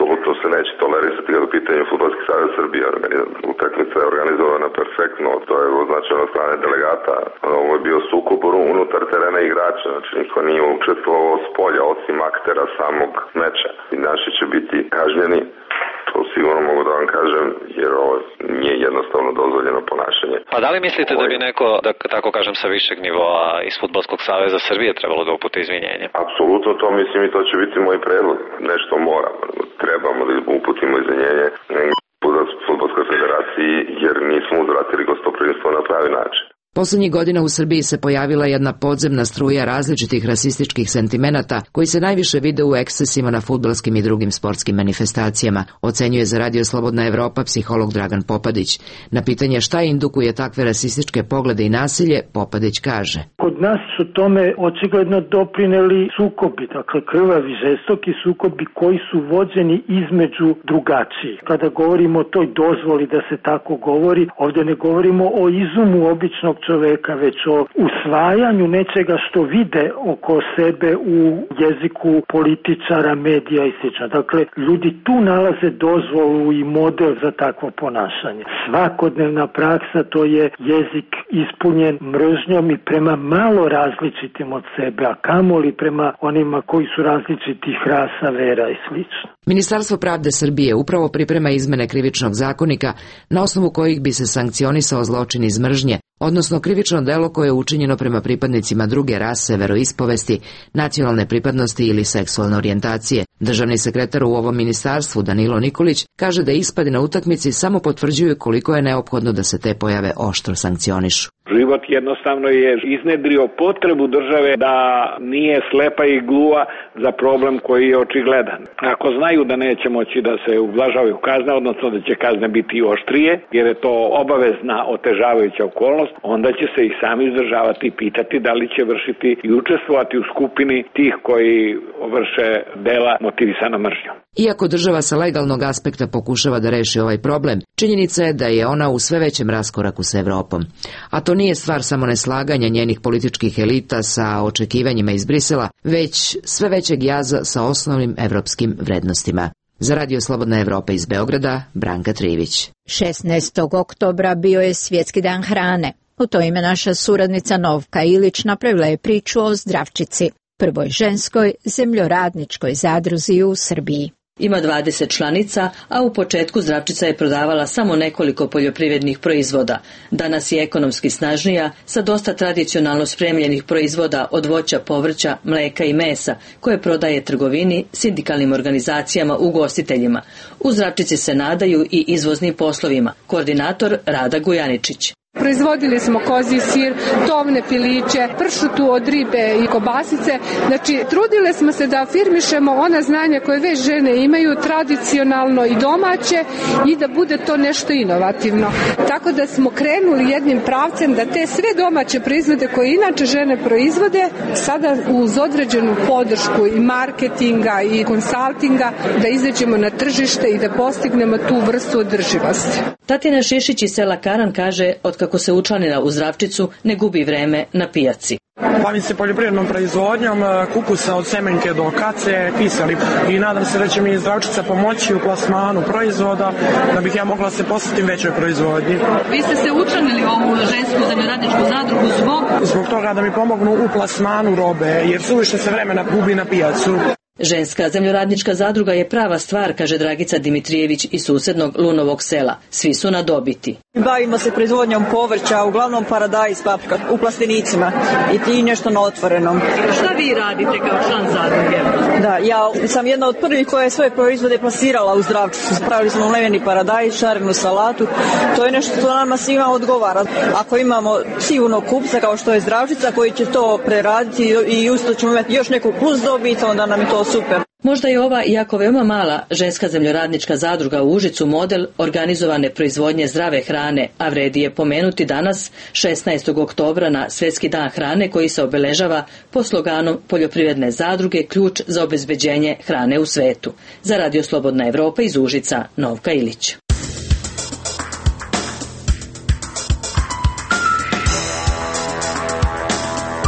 neće tolerisati kada u pitanju Fudbalski savez Srbije. Utakmica je organizovana perfektno, to je označeno od strane delegata. Ovo je bio sukob unutar terena igrača, znači niko nije učestvovao s polja, osim aktera samog meča. I naši će biti kažnjeni, to sigurno mogu da vam kažem, jer ovo nije jednostavno dozvoljeno ponašanje. A da li mislite da bi neko, da tako kažem, sa višeg nivoa iz Fudbalskog saveza Srbije trebalo da upute izvinjenje? Apsolutno to mislim i to će biti moj predlog. Nešto moramo, trebamo da uputimo izvinjenje Fudbalskoj federaciji, jer nismo uzvratili gostoprimstvo na pravi način. Poslednjih godina u Srbiji se pojavila jedna podzemna struja različitih rasističkih sentimenata koji se najviše vide u ekscesima na fudbalskim i drugim sportskim manifestacijama, ocenjuje za Radio Slobodna Evropa psiholog Dragan Popadić. Na pitanje šta indukuje takve rasističke poglede i nasilje, Popadić kaže: Kod nas su tome očigledno doprineli sukobi, dakle krvavi, žestoki sukobi koji su vođeni između drugačijih. Kada govorimo o toj dozvoli da se tako govori, ovdje ne govorimo o izumu običnog čoveka, već o usvajanju nečega što vide oko sebe u jeziku političara, medija i sl. Dakle, ljudi tu nalaze dozvolu i model za takvo ponašanje. Svakodnevna praksa, to je jezik ispunjen mržnjom i prema malo različitim od sebe, a kamoli prema onima koji su različitih rasa, vera i sl. Ministarstvo pravde Srbije upravo priprema izmene krivičnog zakonika na osnovu kojih bi se sankcionisao zločin iz mržnje, odnosno krivično delo koje je učinjeno prema pripadnicima druge rase, veroispovesti, nacionalne pripadnosti ili seksualne orijentacije. Državni sekretar u ovom ministarstvu Danilo Nikolić kaže da ispadi na utakmici samo potvrđuju koliko je neophodno da se te pojave oštro sankcionišu. Život jednostavno je iznedrio potrebu države da nije slepa i gluva za problem koji je očigledan. Ako znaju da neće moći da se ublažavaju kazne, odnosno da će kazne biti oštrije, jer je to obavezna otežavajuća okolnost, onda će se i sami izdržavati i pitati da li će vršiti i učestvovati u skupini tih koji vrše dela motivisana mržnjom. Iako država sa legalnog aspekta pokušava da reši ovaj problem, činjenica je da je ona u sve većem raskoraku sa Evropom. A to nije stvar samo neslaganja njenih političkih elita sa očekivanjima iz Brisela, već sve većeg jaza sa osnovnim evropskim vrednostima. Za Radio Slobodna Evropa iz Beograda, Branka Trivić. šesnaestog oktobra bio je Svjetski dan hrane. U to ime naša suradnica Novka Ilić napravila je priču o Zdravčici, prvoj ženskoj zemljoradničkoj zadruzi u Srbiji. Ima dvadeset članica, a u početku Zdravčica je prodavala samo nekoliko poljoprivrednih proizvoda. Danas je ekonomski snažnija, sa dosta tradicionalno spremljenih proizvoda od voća, povrća, mleka i mesa, koje prodaje trgovini, sindikalnim organizacijama, ugostiteljima. U Zdravčici se nadaju i izvoznim poslovima. Koordinator Rada Gujaničić. Proizvodili smo kozji sir, tovne piliće, pršutu od ribe i kobasice. Znači, trudile smo se da afirmišemo ona znanja koje već žene imaju, tradicionalno i domaće, i da bude to nešto inovativno. Tako da smo krenuli jednim pravcem da te sve domaće proizvode koje inače žene proizvode, sada uz određenu podršku i marketinga i konsaltinga, da izađemo na tržište i da postignemo tu vrstu održivosti. Tatina Šišić iz sela Karan kaže, od kako se učlanila u Zdravčicu, ne gubi vreme na pijaci. Bavim se poljoprivrednom proizvodnjom, kupusa od semenke do kace, pisali, i nadam se da će mi Zdravčica pomoći u plasmanu proizvoda, da bih ja mogla se posvetiti većoj proizvodnji. Vi ste se učlanili u ovu žensku zemljoradničku zadrugu zbog? Zbog toga da mi pomognu u plasmanu robe, jer suviše se vremena gubi na pijacu. Ženska zemljoradnička zadruga je prava stvar, kaže Dragica Dimitrijević iz susednog Lunovog sela. Svi su na dobiti. Bavimo se proizvodnjom povrća, uglavnom paradajz, paprika, u plastenicima i ti nešto na otvorenom. Šta vi radite kao član zadruge? Da, ja sam jedna od prvih koja je svoje proizvode plasirala u Zdravčicu. Spravili smo mleveni paradajz, šarenu salatu. To je nešto što nama svima odgovara. Ako imamo sigurno kupca kao što je Zdravčica koji će to preraditi i usto ćemo imati još neku plus dobit, onda nam je to super. Možda je ova, iako veoma mala, ženska zemljoradnička zadruga u Užicu model organizovane proizvodnje zdrave hrane, a vredi je pomenuti danas, šesnaestog oktobra, na Svjetski dan hrane koji se obeležava po sloganom poljoprivredne zadruge ključ za obezbeđenje hrane u svetu. Za Radio Slobodna Evropa iz Užica, Novka Ilić.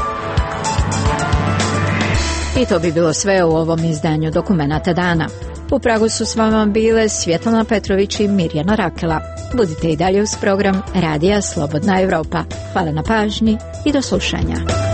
I to bi bilo sve u ovom izdanju Dokumenata dana. U Pragu su s vama bile Svjetlana Petrović i Mirjana Rakela. Budite i dalje uz program Radija Slobodna Evropa. Hvala na pažnji i do slušanja.